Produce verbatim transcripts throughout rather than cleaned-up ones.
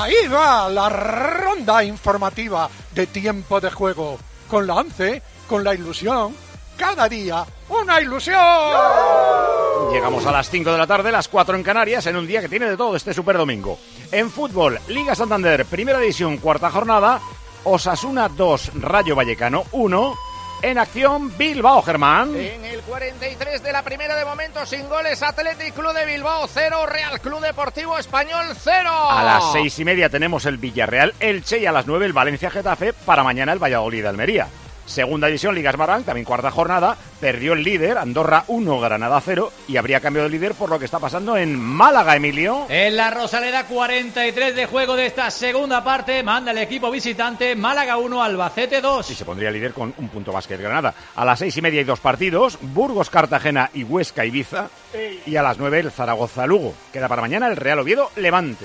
Ahí va la ronda informativa de Tiempo de Juego. Con la ONCE, con la ilusión, cada día una ilusión. Llegamos a las cinco de la tarde, las cuatro en Canarias, en un día que tiene de todo este super domingo. En fútbol, Liga Santander, primera división, cuarta jornada, Osasuna dos, Rayo Vallecano uno. En acción, Bilbao, Germán. En el cuarenta y tres de la primera, de momento sin goles, Athletic Club de Bilbao cero, Real Club Deportivo Español cero. A las seis y media tenemos el Villarreal Elche y a las nueve el Valencia Getafe, para mañana el Valladolid Almería. Segunda división, Liga Smartbank, también cuarta jornada, perdió el líder, Andorra uno, Granada cero, y habría cambio de líder por lo que está pasando en Málaga, Emilio. En la Rosaleda, cuarenta y tres de juego de esta segunda parte, manda el equipo visitante, Málaga uno, Albacete dos. Y se pondría líder con un punto Básquet Granada. A las seis y media hay dos partidos, Burgos Cartagena y Huesca Ibiza, y a las nueve el Zaragoza Lugo. Queda para mañana el Real Oviedo Levante.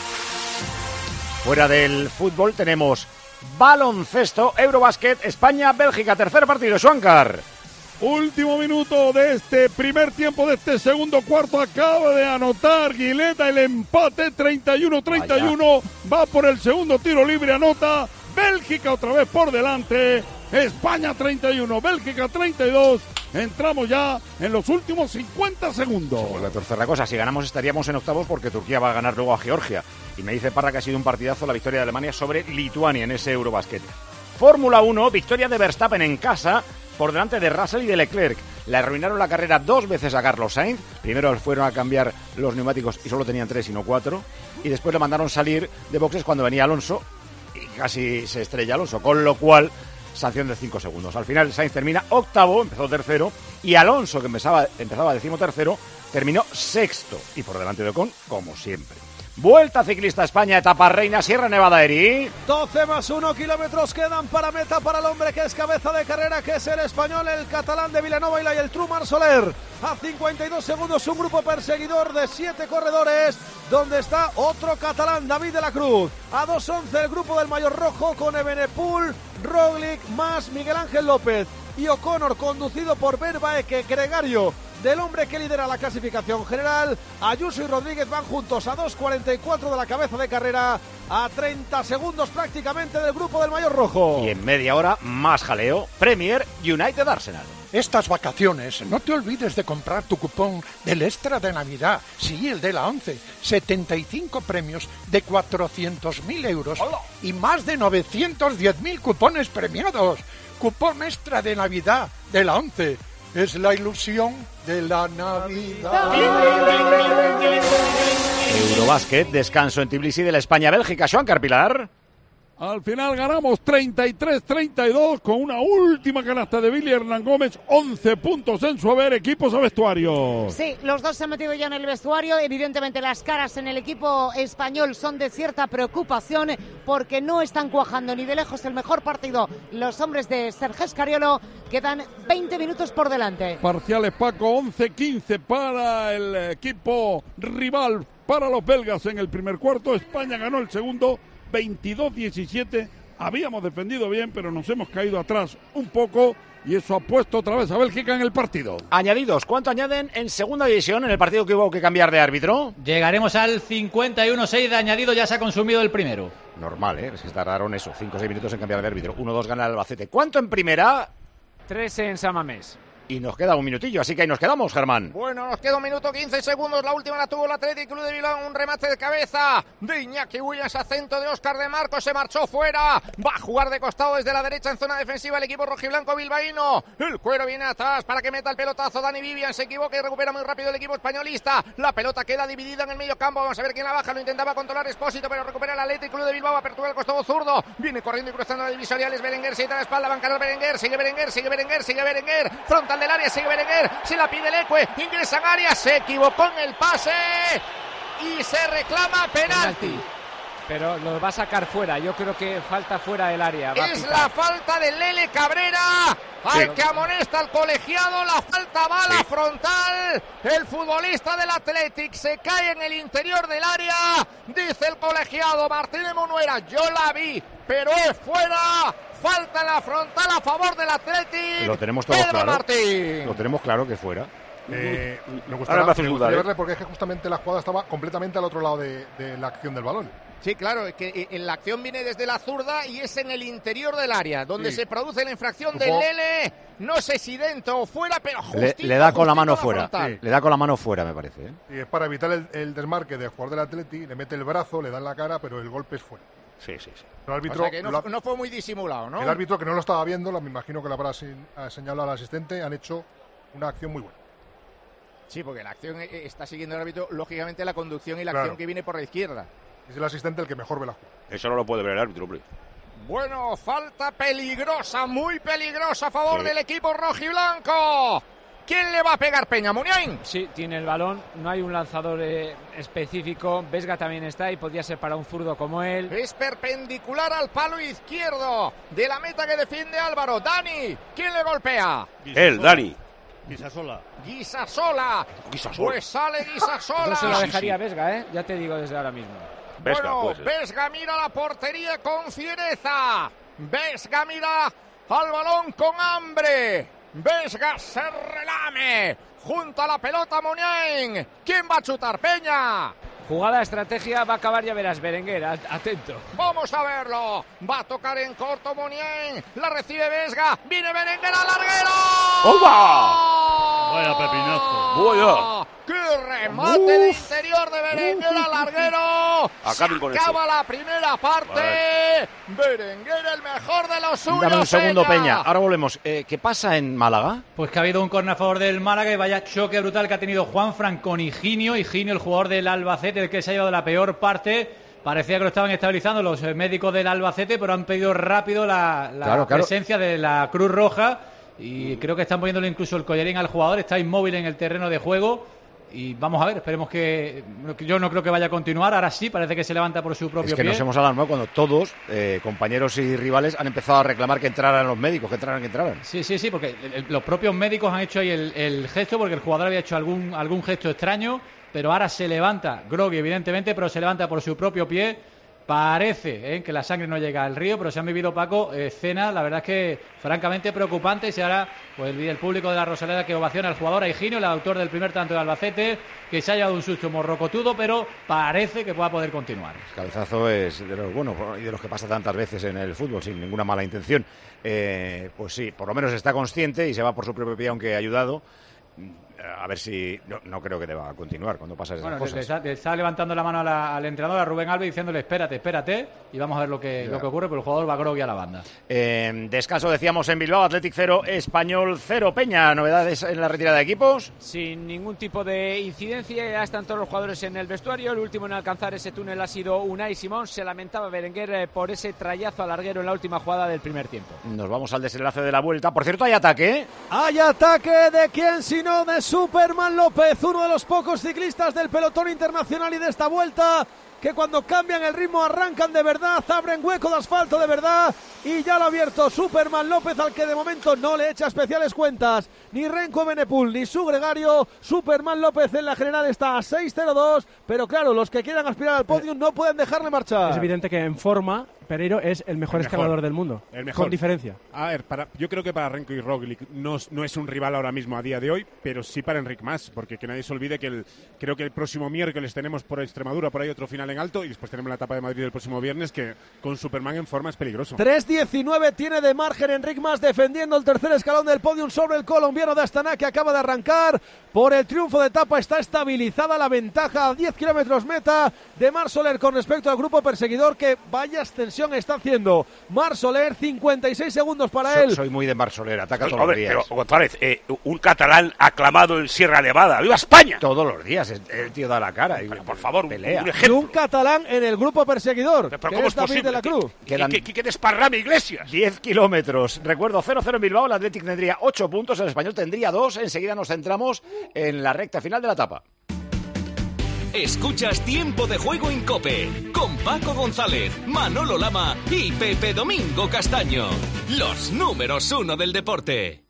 Fuera del fútbol tenemos baloncesto, Eurobásquet, España-Bélgica, tercer partido, Schwankar. Último minuto de este primer tiempo, de este segundo cuarto, acaba de anotar Guileta el empate, treinta y uno treinta y uno, va por el segundo tiro libre, anota, Bélgica otra vez por delante, España treinta y uno, Bélgica treinta y dos, entramos ya en los últimos cincuenta segundos. Se vuelve a torcer la cosa, si ganamos estaríamos en octavos porque Turquía va a ganar luego a Georgia. Y me dice Parra que ha sido un partidazo la victoria de Alemania sobre Lituania en ese Eurobásquet. Fórmula uno, victoria de Verstappen en casa por delante de Russell y de Leclerc. Le arruinaron la carrera dos veces a Carlos Sainz. Primero fueron a cambiar los neumáticos y solo tenían tres y no cuatro. Y después le mandaron salir de boxes cuando venía Alonso y casi se estrella Alonso. Con lo cual, sanción de cinco segundos. Al final Sainz termina octavo, empezó tercero. Y Alonso, que empezaba, empezaba decimotercero, terminó sexto. Y por delante de Ocon, como siempre. Vuelta ciclista a España, etapa reina, Sierra Nevada, Eri. doce más uno kilómetros quedan para meta para el hombre que es cabeza de carrera, que es el español, el catalán de Vilanova y el Trumar Soler. A cincuenta y dos segundos un grupo perseguidor de siete corredores, donde está otro catalán, David de la Cruz. A dos once el grupo del Mayor Rojo con Ebenepul, Roglic más Miguel Ángel López y O'Connor, conducido por Verbaeke, gregario del hombre que lidera la clasificación general. Ayuso y Rodríguez van juntos a dos cuarenta y cuatro de la cabeza de carrera, a treinta segundos prácticamente del grupo del Mayor Rojo. Y en media hora, más jaleo, Premier United Arsenal. Estas vacaciones, no te olvides de comprar tu cupón del Extra de Navidad, sí, el de la ONCE. setenta y cinco premios de cuatrocientos mil euros. ¡Hola! Y más de novecientos diez mil cupones premiados. Cupón Extra de Navidad de la ONCE. Es la ilusión de la Navidad. Eurobásquet, descanso en Tbilisi de la España-Bélgica. Schwankar, Pilar. Al final ganamos treinta y tres treinta y dos con una última canasta de Billy Hernán Gómez, once puntos en su haber, equipos a vestuario. Sí, los dos se han metido ya en el vestuario, evidentemente las caras en el equipo español son de cierta preocupación porque no están cuajando ni de lejos el mejor partido los hombres de Sergio Scariolo, quedan veinte minutos por delante. Parciales, Paco, once quince para el equipo rival, para los belgas en el primer cuarto, España ganó el segundo, veintidós diecisiete, habíamos defendido bien, pero nos hemos caído atrás un poco y eso ha puesto otra vez a Bélgica en el partido. Añadidos, ¿cuánto añaden en segunda división en el partido que hubo que cambiar de árbitro? Llegaremos al cincuenta y uno seis de añadido, ya se ha consumido el primero. Normal, ¿eh? Es que tardaron eso, cinco o seis minutos en cambiar de árbitro. uno dos gana el Albacete. ¿Cuánto en primera? tres en San Mamés. Y nos queda un minutillo, así que ahí nos quedamos, Germán. Bueno, nos queda un minuto quince segundos. La última la tuvo el Athletic Club de Bilbao. Un remate de cabeza de Iñaki Williams, acento de Óscar de Marcos. Se marchó fuera. Va a jugar de costado desde la derecha en zona defensiva el equipo rojiblanco bilbaíno. El cuero viene atrás para que meta el pelotazo. Dani Vivian se equivoca y recupera muy rápido el equipo españolista. La pelota queda dividida en el medio campo. Vamos a ver quién la baja. Lo intentaba controlar Expósito, pero recupera el Athletic Club de Bilbao. Apertura al costado zurdo. Viene corriendo y cruzando la divisoria. Es Berenguer. Se da la espalda. Va a encarar Berenguer. Sigue Berenguer. Sigue Berenguer. Sigue Berenguer. Frontal del área. Sigue Berenguer. Se la pide el Ecue, ingresa en área, se equivocó en el pase y se reclama penalti. penalti. Pero lo va a sacar fuera, yo creo que falta fuera del área. Es la falta de Lele Cabrera, al sí. que amonesta al colegiado, la falta va a la sí. frontal, el futbolista del Athletic se cae en el interior del área, dice el colegiado Martínez Munuera, yo la vi, pero es fuera. Falta en la frontal a favor del Athletic. Lo tenemos todo Pedro claro. Martín. Lo tenemos claro que fuera. Eh, me gustaría verle, ¿eh? Porque es que justamente la jugada estaba completamente al otro lado de, de la acción del balón. Sí, claro, es que en la acción viene desde la zurda y es en el interior del área, donde sí. se produce la infracción del Lele. No sé si dentro o fuera, pero justito, le, le da con la mano la fuera. Sí. Le da con la mano fuera, me parece. ¿eh? Y es para evitar el, el desmarque del jugador del Atleti, le mete el brazo, le da en la cara, pero el golpe es fuera. Sí, sí, sí. El árbitro, o sea que no, no fue muy disimulado, ¿no? El árbitro, que no lo estaba viendo, me imagino que le habrá señalado al asistente, han hecho una acción muy buena. Sí, porque la acción está siguiendo el árbitro, lógicamente, la conducción y la claro. acción que viene por la izquierda. Es el asistente el que mejor ve la jugada. Eso no lo puede ver el árbitro, hombre. Bueno, falta peligrosa, muy peligrosa a favor sí. del equipo rojiblanco. ¿Quién le va a pegar, Peña? ¿Muniain? Sí, tiene el balón, no hay un lanzador eh, específico. Vesga también está y podría ser para un zurdo como él. Es perpendicular al palo izquierdo de la meta que defiende Álvaro. Dani, ¿quién le golpea? Él, Dani. Guisasola. Guisasola. Guisasola. Pues sale Guisasola. No se lo dejaría Vesga, ¿eh? Ya te digo desde ahora mismo. Vesga, bueno, pues. Vesga mira la portería con fiereza. Vesga mira al balón con hambre. Vesga se relame. Junto a la pelota Muniain. ¿Quién va a chutar, Peña? Jugada, estrategia, va a acabar, ya verás, Berenguer, atento. Vamos a verlo. Va a tocar en corto Muniain. La recibe Vesga. Viene Berenguer al larguero. ¡Oba! Vaya pepinazo. ¡Vaya! ¡Qué remate uf, de interior de Berenguer uf, al larguero! Acaba la primera parte. Vale. Berenguer, el mejor de los suyos. Dame un segundo, Peña. Peña. Ahora volvemos. Eh, ¿Qué pasa en Málaga? Pues que ha habido un córner a favor del Málaga y vaya choque brutal que ha tenido Juanfran con Higinio. Higinio, el jugador del Albacete, el que se ha llevado la peor parte. Parecía que lo estaban estabilizando los médicos del Albacete, pero han pedido rápido la, la claro, claro. presencia de la Cruz Roja. Y creo que están poniéndole incluso el collarín al jugador. Está inmóvil en el terreno de juego. Y vamos a ver, esperemos que... Yo no creo que vaya a continuar, ahora sí, parece que se levanta por su propio pie. Es que pie. Nos hemos alarmado cuando todos, eh, compañeros y rivales, han empezado a reclamar que entraran los médicos, que entraran, que entraran. Sí, sí, sí, porque el, el, los propios médicos han hecho ahí el, el gesto, porque el jugador había hecho algún, algún gesto extraño, pero ahora se levanta, Grogui evidentemente, pero se levanta por su propio pie. Parece ¿eh? que la sangre no llega al río, pero se han vivido, Paco, escenas, la verdad es que francamente preocupantes. Y ahora pues el público de la Rosaleda que ovaciona al jugador, a Higinio, el autor del primer tanto de Albacete, que se ha llevado un susto morrocotudo, pero parece que pueda poder continuar. El cabezazo es de los buenos y de los que pasa tantas veces en el fútbol, sin ninguna mala intención. Eh, pues sí, por lo menos está consciente y se va por su propio pie, aunque ha ayudado. A ver si... No, no creo que deba continuar cuando pasa esas bueno, cosas. Le está, le está levantando la mano a la, al entrenador, a Rubén Alves, diciéndole espérate, espérate, y vamos a ver lo que, lo que ocurre, pero el jugador va grogui a la banda. Eh, descanso, decíamos, en Bilbao, Athletic cero, Español cero. Peña, ¿novedades en la retirada de equipos? Sin ningún tipo de incidencia, ya están todos los jugadores en el vestuario. El último en alcanzar ese túnel ha sido Unai Simón. Se lamentaba Berenguer eh, por ese trayazo al larguero en la última jugada del primer tiempo. Nos vamos al desenlace de la vuelta. Por cierto, hay ataque. Hay ataque de quién sino de Superman López, uno de los pocos ciclistas del pelotón internacional y de esta vuelta que cuando cambian el ritmo arrancan de verdad, abren hueco de asfalto de verdad, y ya lo ha abierto Superman López, al que de momento no le echa especiales cuentas ni Renko Benepul ni su gregario. Superman López en la general está a seis cero dos, pero claro, los que quieran aspirar al podio no pueden dejarle marchar. Es evidente que en forma Pereiro es el mejor, el mejor escalador del mundo, el mejor. Con diferencia. A ver, para, yo creo que para Renko y Roglic no, no es un rival ahora mismo a día de hoy, pero sí para Enric Mas, porque que nadie se olvide que el, creo que el próximo miércoles tenemos por Extremadura, por ahí otro final en alto, y después tenemos la etapa de Madrid el próximo viernes, que con Superman en forma es peligroso. tres diecinueve tiene de margen Enric Mas, defendiendo el tercer escalón del podium sobre el colombiano de Astana, que acaba de arrancar. Por el triunfo de etapa está estabilizada la ventaja a diez kilómetros meta de Marc Soler con respecto al grupo perseguidor, que vaya ascensión está haciendo Marc Soler, cincuenta y seis segundos para so, él. Soy muy de Marc Soler, ataca todos Hombre, los días. Pero González, eh, un catalán aclamado en Sierra Nevada, ¡viva España! Todos los días, el tío da la cara. Y, pero, por favor, pelea. Un, un ejemplo. Y un catalán en el grupo perseguidor, pero, pero ¿cómo es David posible? de la Cruz. ¿Qué, qué, qué, qué desparrame, Iglesias? diez kilómetros. Recuerdo, cero cero en Bilbao, el Athletic tendría ocho puntos, el Español tendría dos. Enseguida nos centramos en la recta final de la etapa. Escuchas Tiempo de Juego en COPE con Paco González, Manolo Lama y Pepe Domingo Castaño, los números uno del deporte.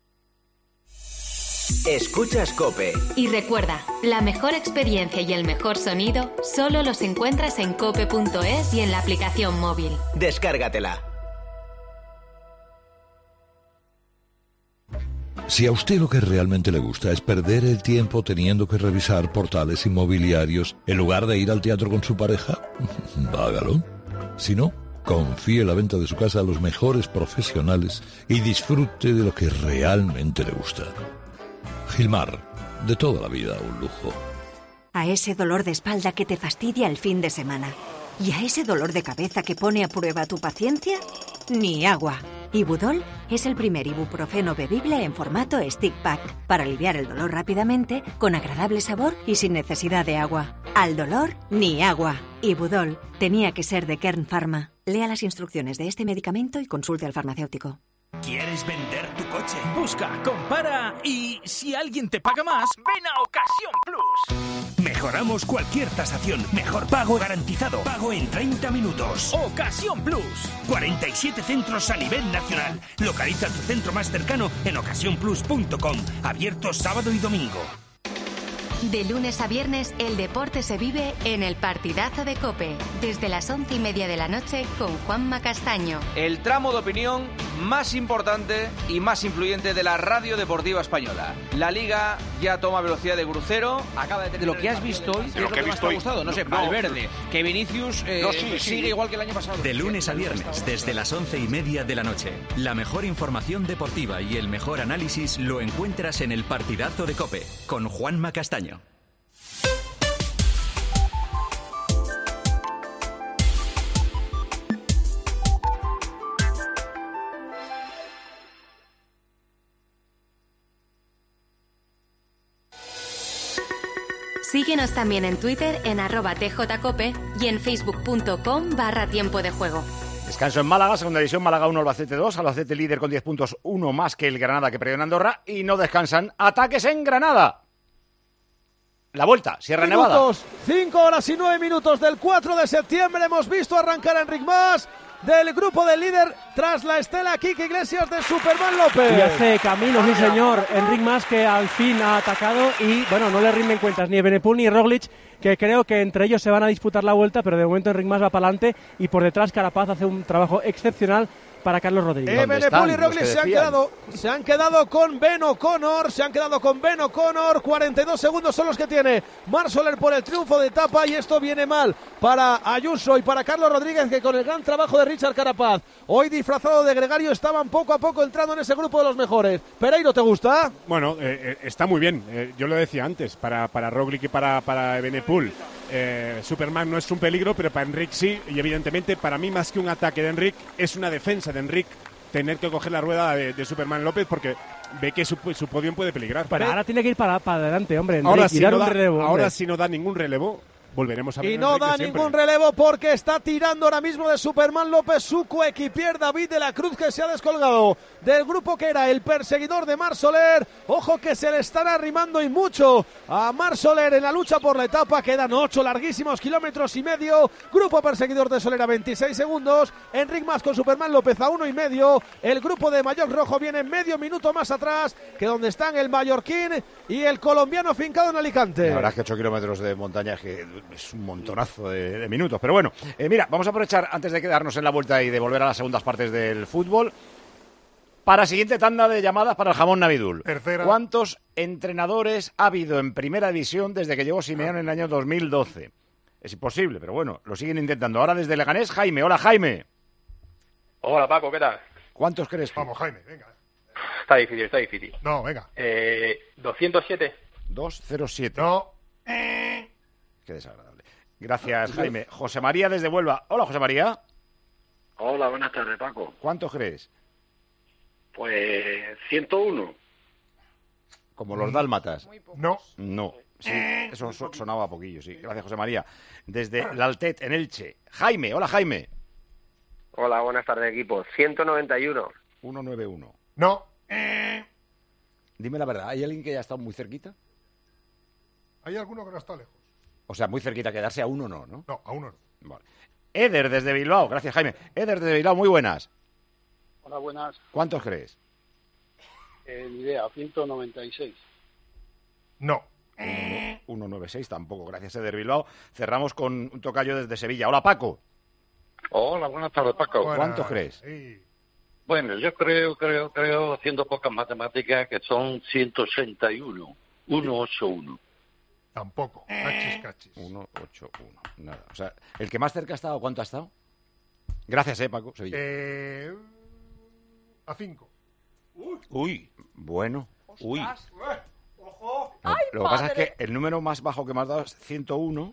Escuchas COPE. Y recuerda, la mejor experiencia y el mejor sonido solo los encuentras en cope punto es y en la aplicación móvil. Descárgatela. Si a usted lo que realmente le gusta es perder el tiempo teniendo que revisar portales inmobiliarios en lugar de ir al teatro con su pareja, hágalo. Si no, confíe la venta de su casa a los mejores profesionales y disfrute de lo que realmente le gusta. Gilmar, de toda la vida un lujo. A ese dolor de espalda que te fastidia el fin de semana. ¿Y a ese dolor de cabeza que pone a prueba tu paciencia? Ni agua. Ibudol es el primer ibuprofeno bebible en formato stick pack para aliviar el dolor rápidamente, con agradable sabor y sin necesidad de agua. Al dolor, ni agua. Ibudol tenía que ser de Kern Pharma. Lea las instrucciones de este medicamento y consulte al farmacéutico. ¿Quieres vender tu coche? Busca, compara y si alguien te paga más, ven a Ocasión Plus. Mejoramos cualquier tasación. Mejor pago garantizado. Pago en treinta minutos. Ocasión Plus. cuarenta y siete centros a nivel nacional. Localiza tu centro más cercano en ocasión plus punto com. Abierto sábado y domingo. De lunes a viernes, el deporte se vive en el Partidazo de COPE, desde las once y media de la noche con Juanma Castaño. El tramo de opinión más importante y más influyente de la radio deportiva española. La Liga ya toma velocidad de crucero. Acaba de tener... De lo que has visto hoy, ¿qué es lo que más te ha gustado? No sé, Valverde, que Vinicius eh, no, sí, sigue sí. igual que el año pasado. De lunes a viernes, desde las once y media de la noche. La mejor información deportiva y el mejor análisis lo encuentras en el Partidazo de COPE, con Juanma Castaño. Síguenos también en Twitter en arroba tjcope y en facebook punto com barra tiempo de juego. Descanso en Málaga, segunda división, Málaga uno, Albacete dos, Albacete líder con diez puntos, uno más que el Granada que perdió en Andorra, y no descansan ataques en Granada. La vuelta, Sierra Minutos, Nevada. cinco horas y nueve minutos del cuatro de septiembre, hemos visto arrancar a Enric Mas del grupo del líder tras la estela Quique Iglesias de Superman López. Y hace camino, sí señor, Enric Mas, que al fin ha atacado y bueno, no le rinden cuentas ni Evenepoel ni Roglic, que creo que entre ellos se van a disputar la vuelta, pero de momento Enric Mas va para adelante y por detrás Carapaz hace un trabajo excepcional para Carlos Rodríguez. Evenepoel y Roglic se han, quedado, se han quedado con Ben O'Connor, se han quedado con Ben O'Connor, cuarenta y dos segundos son los que tiene Marc Soler por el triunfo de etapa y esto viene mal para Ayuso y para Carlos Rodríguez, que con el gran trabajo de Richard Carapaz, hoy disfrazado de gregario, estaban poco a poco entrando en ese grupo de los mejores. Pereiro, ¿te gusta? Bueno, eh, está muy bien, eh, yo lo decía antes, para, para Roglic y para, para Evenepoel. Eh, Superman no es un peligro, pero para Enric sí, y evidentemente para mí más que un ataque de Enric es una defensa de Enric tener que coger la rueda de, de Superman López, porque ve que su, su podium puede peligrar. Pero ahora tiene que ir para, para adelante, hombre, Enric, ahora y si dar no un da, relevo. Ahora hombre. si no da ningún relevo, volveremos a ver. Y no da ningún relevo porque está tirando ahora mismo de Superman López su coequipier David de la Cruz, que se ha descolgado del grupo que era el perseguidor de Marc Soler. Ojo que se le están arrimando y mucho a Marc Soler en la lucha por la etapa. Quedan ocho larguísimos kilómetros y medio. Grupo perseguidor de Soler a veintiséis segundos. Enric Mas con Superman López a uno y medio. El grupo de Mayoc Rojo viene medio minuto más atrás que donde están el mallorquín y el colombiano fincado en Alicante. La verdad es que ocho kilómetros de montaña que es un montonazo de, de minutos. Pero bueno, eh, mira, vamos a aprovechar antes de quedarnos en la vuelta y de volver a las segundas partes del fútbol para siguiente tanda de llamadas para el jamón Navidul. Tercera. ¿Cuántos entrenadores ha habido en primera división desde que llegó Simeone en el año dos mil doce? Es imposible, pero bueno, lo siguen intentando. Ahora desde Leganés, Jaime. Hola, Jaime. Hola, Paco, ¿qué tal? ¿Cuántos crees tú? Vamos, Jaime, venga. Está difícil, está difícil. No, venga. Eh, doscientos siete. doscientos siete. No. Qué desagradable. Gracias, Jaime. José María desde Huelva. Hola, José María. Hola, buenas tardes, Paco. ¿Cuántos crees? Pues ciento uno. Como los dálmatas. No. No. Sí, eso so- sonaba a poquillo, sí. Gracias, José María. Desde la Altet, en Elche. Jaime. Hola, Jaime. Hola, buenas tardes, equipo. ciento noventa y uno. ciento noventa y uno. No. Dime la verdad, ¿hay alguien que haya estado muy cerquita? Hay alguno que no está lejos. O sea, muy cerquita, quedarse a uno no, ¿no? No, a uno no. Vale. Eder desde Bilbao. Gracias, Jaime. Eder desde Bilbao, muy buenas. Hola, buenas. ¿Cuántos crees? Eh, ni idea, ciento noventa y seis. No. ciento noventa y seis tampoco. Gracias, Eder Bilbao. Cerramos con un tocayo desde Sevilla. Hola, Paco. Hola, buenas tardes, Paco. ¿Cuántos crees? Sí. Bueno, yo creo, creo, creo, haciendo pocas matemáticas, que son ciento ochenta y uno. ciento ochenta y uno. Tampoco. Cachis, cachis. ciento ochenta y uno. Nada. O sea, ¿el que más cerca ha estado, cuánto ha estado? Gracias, eh, Paco. Sevilla. Eh, a cinco. Uy. Uy. Bueno. Uy. Ojo. Lo, lo que pasa es que el número más bajo que me has dado es ciento uno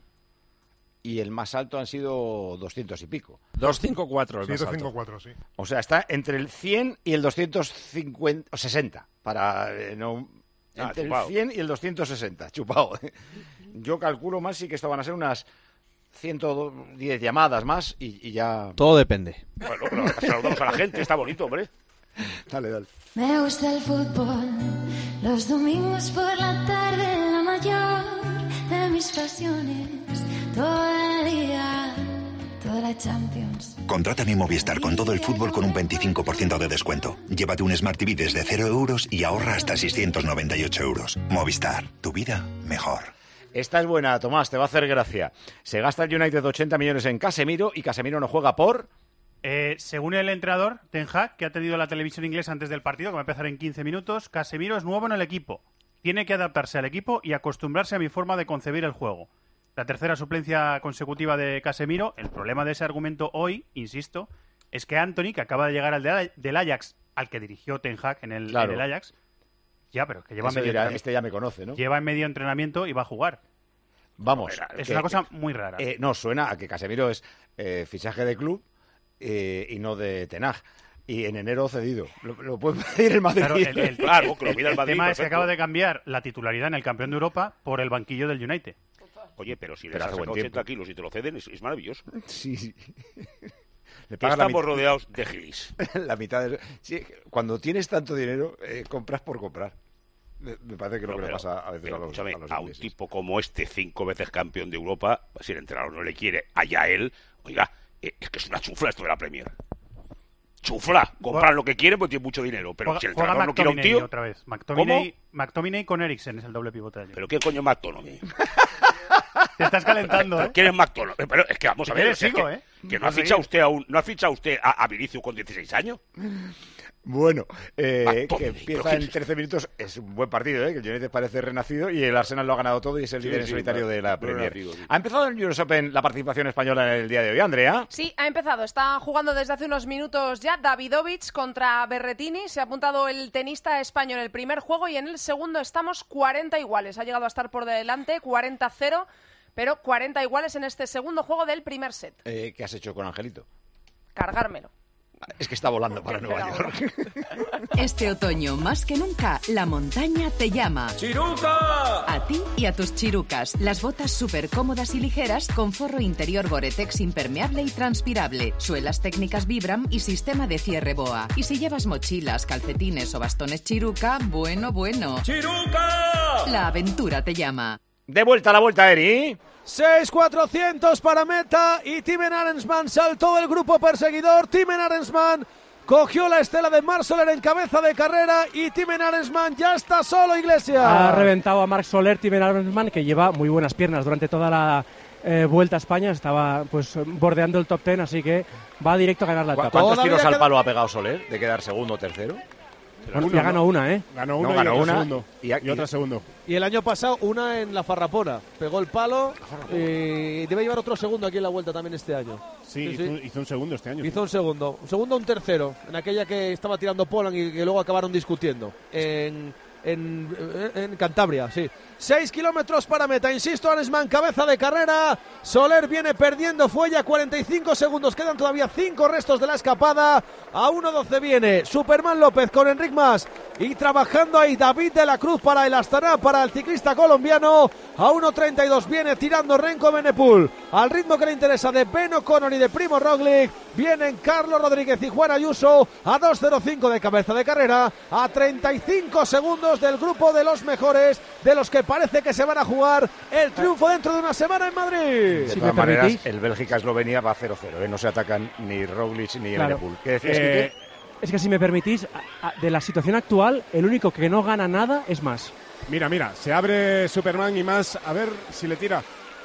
y el más alto han sido doscientos y pico. doscientos cincuenta y cuatro el más ciento alto. cincuenta y cuatro, sí. O sea, está entre el cien y el doscientos cincuenta, o sesenta, para eh, no... Ah, entre chupao. el cien y el doscientos sesenta, chupado. Yo calculo más, sí que esto van a ser unas ciento diez llamadas más y, y ya... Todo depende. Bueno, pero saludamos a la gente, está bonito, hombre. Dale, dale. Me gusta el fútbol, los domingos por la tarde, la mayor de mis pasiones, todo el día, toda la Champions. Contrata mi Movistar con todo el fútbol con un veinticinco por ciento de descuento. Llévate un Smart T V desde cero euros y ahorra hasta seiscientos noventa y ocho euros. Movistar, tu vida mejor. Esta es buena, Tomás, te va a hacer gracia. Se gasta el United ochenta millones en Casemiro y Casemiro no juega por... Eh, según el entrenador, Ten Hag, que ha tenido la televisión inglesa antes del partido, que va a empezar en quince minutos, Casemiro es nuevo en el equipo. Tiene que adaptarse al equipo y acostumbrarse a mi forma de concebir el juego. La tercera suplencia consecutiva de Casemiro. El problema de ese argumento hoy, insisto, es que Antony, que acaba de llegar al de, del Ajax, al que dirigió Ten Hag en el, Claro. en el Ajax, ya, pero que lleva Ese medio dirá, entrenamiento. este ya me conoce, ¿no? Lleva en medio entrenamiento y va a jugar. Vamos. Es que- una cosa muy rara. Eh, no, suena a que Casemiro es eh, fichaje de club eh, y no de Ten Hag. Y en enero cedido. Lo, lo puede pedir el Madrid. Claro, el, el- Claro, que lo pida el el Madrid, tema es que perfecto. acaba de cambiar la titularidad en el campeón de Europa por el banquillo del United. Oye, pero si Pero les has hace buen sacado ochenta tiempo. kilos y te lo ceden, es, es maravilloso. Sí, sí. Le Que pagas la estamos mitad- rodeados de gilis. La mitad de... Sí, cuando tienes tanto dinero, eh, compras por comprar. Me me parece que es lo que le Pero- pasa a veces pero a los, escúchame, a los a un ingleses. tipo como este, cinco veces campeón de Europa, si el entrenador no le quiere, allá él, oiga, eh, es que es una chufla esto de la Premier. Chufla, compran Juega- lo que quieren porque tienen mucho dinero, pero Juega, si el juega entrenador no quiere a un McTominay tío... otra vez. McTominay, McTominay con Eriksen es el doble pivote de ayer. ¿Pero qué coño es McTominay? Te estás calentando, ¿eh? ¿Quién es McTominay? Pero es que vamos Si a ver, quieres o sea, sigo, que, ¿eh? que no ha Puedes fichado seguir. usted a un, no ha fichado usted a, a Vinicius con dieciséis años. Bueno, eh, Ah, que Tommy, empieza pero en qué- trece minutos. Es un buen partido, ¿eh? Que el United parece renacido y el Arsenal lo ha ganado todo y es el Sí, líder en sí, solitario va- de la va Premier. renacido, sí. Ha empezado el US Open la participación española en el día de hoy, Andrea. Sí, ha empezado. Está jugando desde hace unos minutos ya Davidovich contra Berrettini. Se ha apuntado el tenista español en el primer juego y en el segundo estamos cuarenta iguales. Ha llegado a estar por delante cuarenta cero, pero cuarenta iguales en este segundo juego del primer set. Eh, ¿Qué has hecho con Angelito? Cargármelo. Es que está volando para Nueva York. Este otoño, más que nunca, la montaña te llama. ¡Chiruca! A ti y a tus chirucas. Las botas súper cómodas y ligeras con forro interior Gore-Tex impermeable y transpirable, suelas técnicas Vibram y sistema de cierre BOA. Y si llevas mochilas, calcetines o bastones chiruca, bueno, bueno. ¡Chiruca! La aventura te llama. De vuelta a la vuelta, Eri. seis cuatrocientos para meta y Timen Arensman saltó del grupo perseguidor. Timen Arensman cogió la estela de Marc Soler en cabeza de carrera y Timen Arensman ya está solo, Iglesias. Ha reventado a Marc Soler, Timen Arensman, que lleva muy buenas piernas durante toda la eh, Vuelta a España. Estaba pues bordeando el top ten, así que va directo a ganar la ¿Cu- etapa. ¿Cuántos tiros al queda- palo ha pegado Soler de quedar segundo o tercero? Bueno, Uno, ya ¿no? ganó una, ¿eh? Ganó No, una ganó y otra una segundo. y Y, aquí- otra segundo. Y el año pasado una en la Farrapona. Pegó el palo y debe llevar otro segundo aquí en la Vuelta también este año. Sí, Sí, hizo, hizo un segundo este año. Hizo un segundo. Un segundo, un tercero. En aquella que estaba tirando Polan y que luego acabaron discutiendo. En, en, en Cantabria, sí. Seis kilómetros para meta. Insisto, Arensman, cabeza de carrera. Soler viene perdiendo. Fue ya cuarenta y cinco segundos. Quedan todavía cinco restos de la escapada. A uno doce viene Superman López con Enric Mas. Y trabajando ahí David de la Cruz para el Astana, para el ciclista colombiano. A uno treinta y dos viene tirando Renko Benepul. Al ritmo que le interesa de Ben O'Connor y de Primo Roglic. Vienen Carlos Rodríguez y Juan Ayuso. A dos cero cinco de cabeza de carrera. A treinta y cinco segundos del grupo de los mejores. De los que parece que se van a jugar el triunfo dentro de una semana en Madrid. De Si todas me maneras, permitís. el Bélgica-Eslovenia va cero cero, ¿eh? No se atacan ni Roglic ni Claro. Evenepoel. ¿Qué decías, Eh, Quique? es que si me permitís, a- a- de la situación actual, el único que no gana nada es más. Mira, mira, se abre Superman y más. A ver si le tira.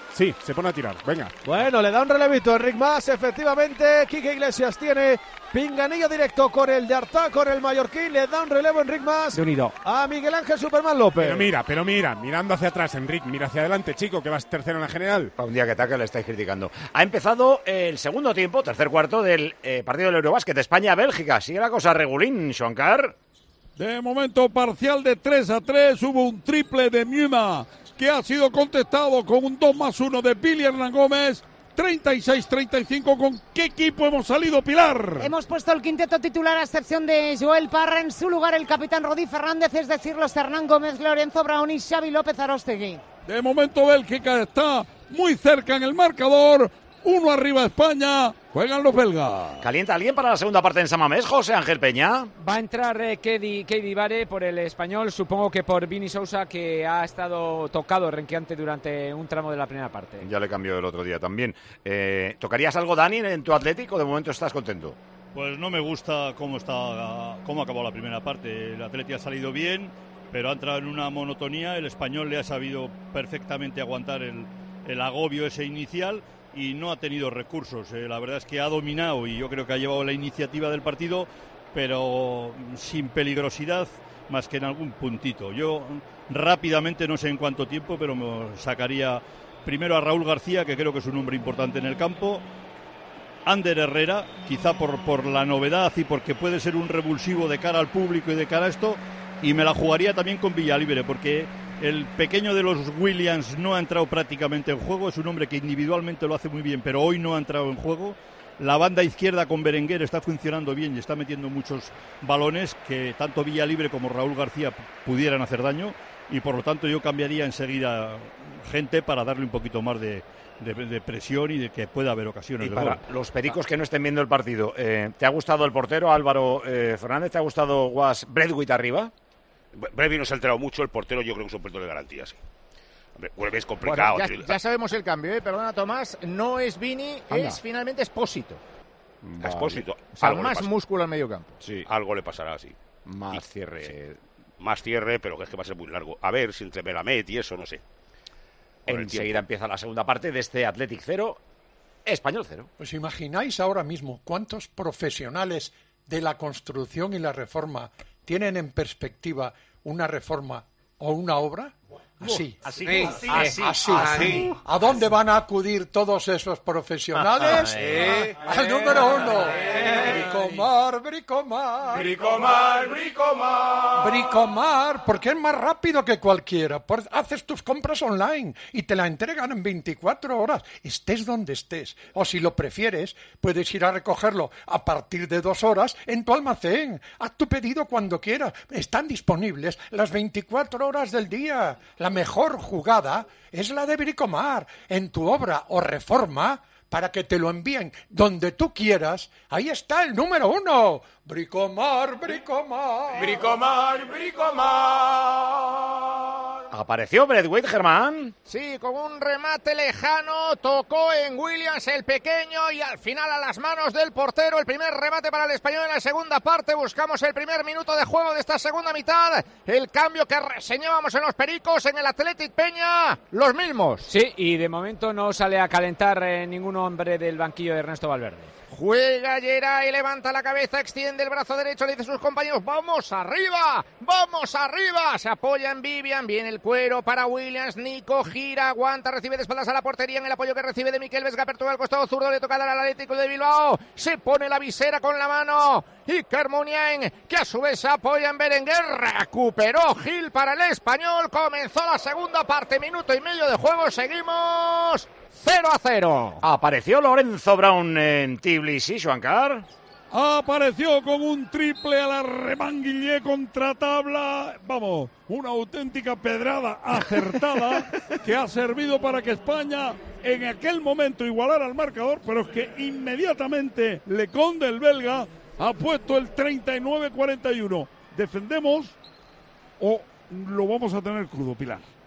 Sí, se pone a tirar, venga. Bueno, le da un relevito a Enric Mas, efectivamente. Quique Iglesias tiene pinganillo directo con el de Artá, con el mallorquín. Le da un relevo Enric Mas de unido a Miguel Ángel Superman López. Pero mira, pero mira, mirando hacia atrás, Enric, mira hacia adelante, chico, que vas tercero en la general. Para un día que ataque le estáis criticando. Ha empezado el segundo tiempo, tercer cuarto del eh, partido del Eurobásquet España-Bélgica. Sigue la cosa regulín, Joancar. De momento parcial de tres a tres, hubo un triple de Miuma que ha sido contestado con un dos más uno de Pili Hernán Gómez. treinta y seis treinta y cinco. ¿Con qué equipo hemos salido, Pilar? Hemos puesto el quinteto titular a excepción de Joel Parra. En su lugar el capitán Rodí Fernández, es decir, los Hernán Gómez, Lorenzo Brown y Xavi López Arostegui. De momento Bélgica está muy cerca en el marcador. Uno arriba España, juegan los belgas. ¿Calienta alguien para la segunda parte en San Mamés, José Ángel Peña? Va a entrar eh, Kedi, Kedi Vare por el español, supongo que por Vini Sousa, que ha estado tocado, renqueante durante un tramo de la primera parte. Ya le cambió el otro día también. Eh, ¿Tocarías algo, Dani, en tu Atlético? De momento estás contento. Pues no me gusta cómo está, cómo acabó la primera parte. El Atleti ha salido bien, pero ha entrado en una monotonía. El español le ha sabido perfectamente aguantar el, el agobio ese inicial y no ha tenido recursos. Eh, la verdad es que ha dominado y yo creo que ha llevado la iniciativa del partido, pero sin peligrosidad más que en algún puntito. Yo rápidamente, no sé en cuánto tiempo, pero me sacaría primero a Raúl García, que creo que es un hombre importante en el campo, Ander Herrera, quizá por, por la novedad y porque puede ser un revulsivo de cara al público y de cara a esto, y me la jugaría también con Villalibre, porque el pequeño de los Williams no ha entrado prácticamente en juego. Es un hombre que individualmente lo hace muy bien, pero hoy no ha entrado en juego. La banda izquierda con Berenguer está funcionando bien y está metiendo muchos balones que tanto Villalibre como Raúl García pudieran hacer daño, y por lo tanto yo cambiaría enseguida gente para darle un poquito más de, de, de presión y de que pueda haber ocasiones y de para gol. Los pericos que no estén viendo el partido, eh, ¿te ha gustado el portero Álvaro eh, Fernández? ¿Te ha gustado Was Bradwitt arriba? Brevi nos ha alterado mucho, el portero yo creo que es un portero de garantía, sí. Hombre, es complicado. Bueno, ya, ya sabemos el cambio, ¿eh? Perdona, Tomás, no es Vini, Anda. es finalmente Expósito. Vale. Expósito. O sea, Algo más músculo al medio campo. Sí, algo le pasará, sí. Más y, cierre. Sí. Más cierre, pero que es que va a ser muy largo. A ver, si entre Melamed y eso, no sé. Enseguida empieza la segunda parte de este Athletic cero, Español cero. ¿Os imagináis ahora mismo cuántos profesionales de la construcción y la reforma tienen en perspectiva una reforma o una obra? Así. Así, sí, así, así, así, así. ¿A dónde van a acudir todos esos profesionales? Eh, Al eh, número uno. eh, Bricomar, Bricomar. Bricomar, Bricomar. Bricomar, porque es más rápido que cualquiera. Por- haces tus compras online y te la entregan en veinticuatro horas, estés donde estés. O si lo prefieres, puedes ir a recogerlo a partir de dos horas en tu almacén. Haz tu pedido cuando quieras. Están disponibles las veinticuatro horas del día. La mejor jugada es la de Bricomar. En tu obra o reforma, para que te lo envíen donde tú quieras, ahí está el número uno. Bricomar, Bricomar. Bricomar, Bricomar. Apareció Bradwitt, Germán. Sí, con un remate lejano, tocó en Williams el pequeño y al final a las manos del portero el primer remate para el español en la segunda parte. Buscamos el primer minuto de juego de esta segunda mitad. El cambio que reseñábamos en los Pericos, en el Athletic Peña, los mismos. Sí, y de momento no sale a calentar eh, ningún hombre del banquillo de Ernesto Valverde. Juega Geray, levanta la cabeza, extiende el brazo derecho, le dice a sus compañeros, ¡vamos arriba! ¡Vamos arriba! Se apoya en Vivian, viene el cuero para Williams, Nico gira, aguanta, recibe de espaldas a la portería en el apoyo que recibe de Miquel Vesga, apertura al costado zurdo, le toca dar al Atlético de Bilbao, se pone la visera con la mano, Iker Muniain, que a su vez se apoya en Berenguer, recuperó Gil para el español, comenzó la segunda parte, minuto y medio de juego, seguimos cero a cero. Apareció Lorenzo Brown en Tbilisi, Joancar. Apareció con un triple a la Remanguillé contra tabla. Vamos, una auténtica pedrada acertada que ha servido para que España en aquel momento igualara el marcador, pero es que inmediatamente Lecón del belga ha puesto el treinta y nueve cuarenta y uno. ¿Defendemos o lo vamos a tener crudo, Pilar?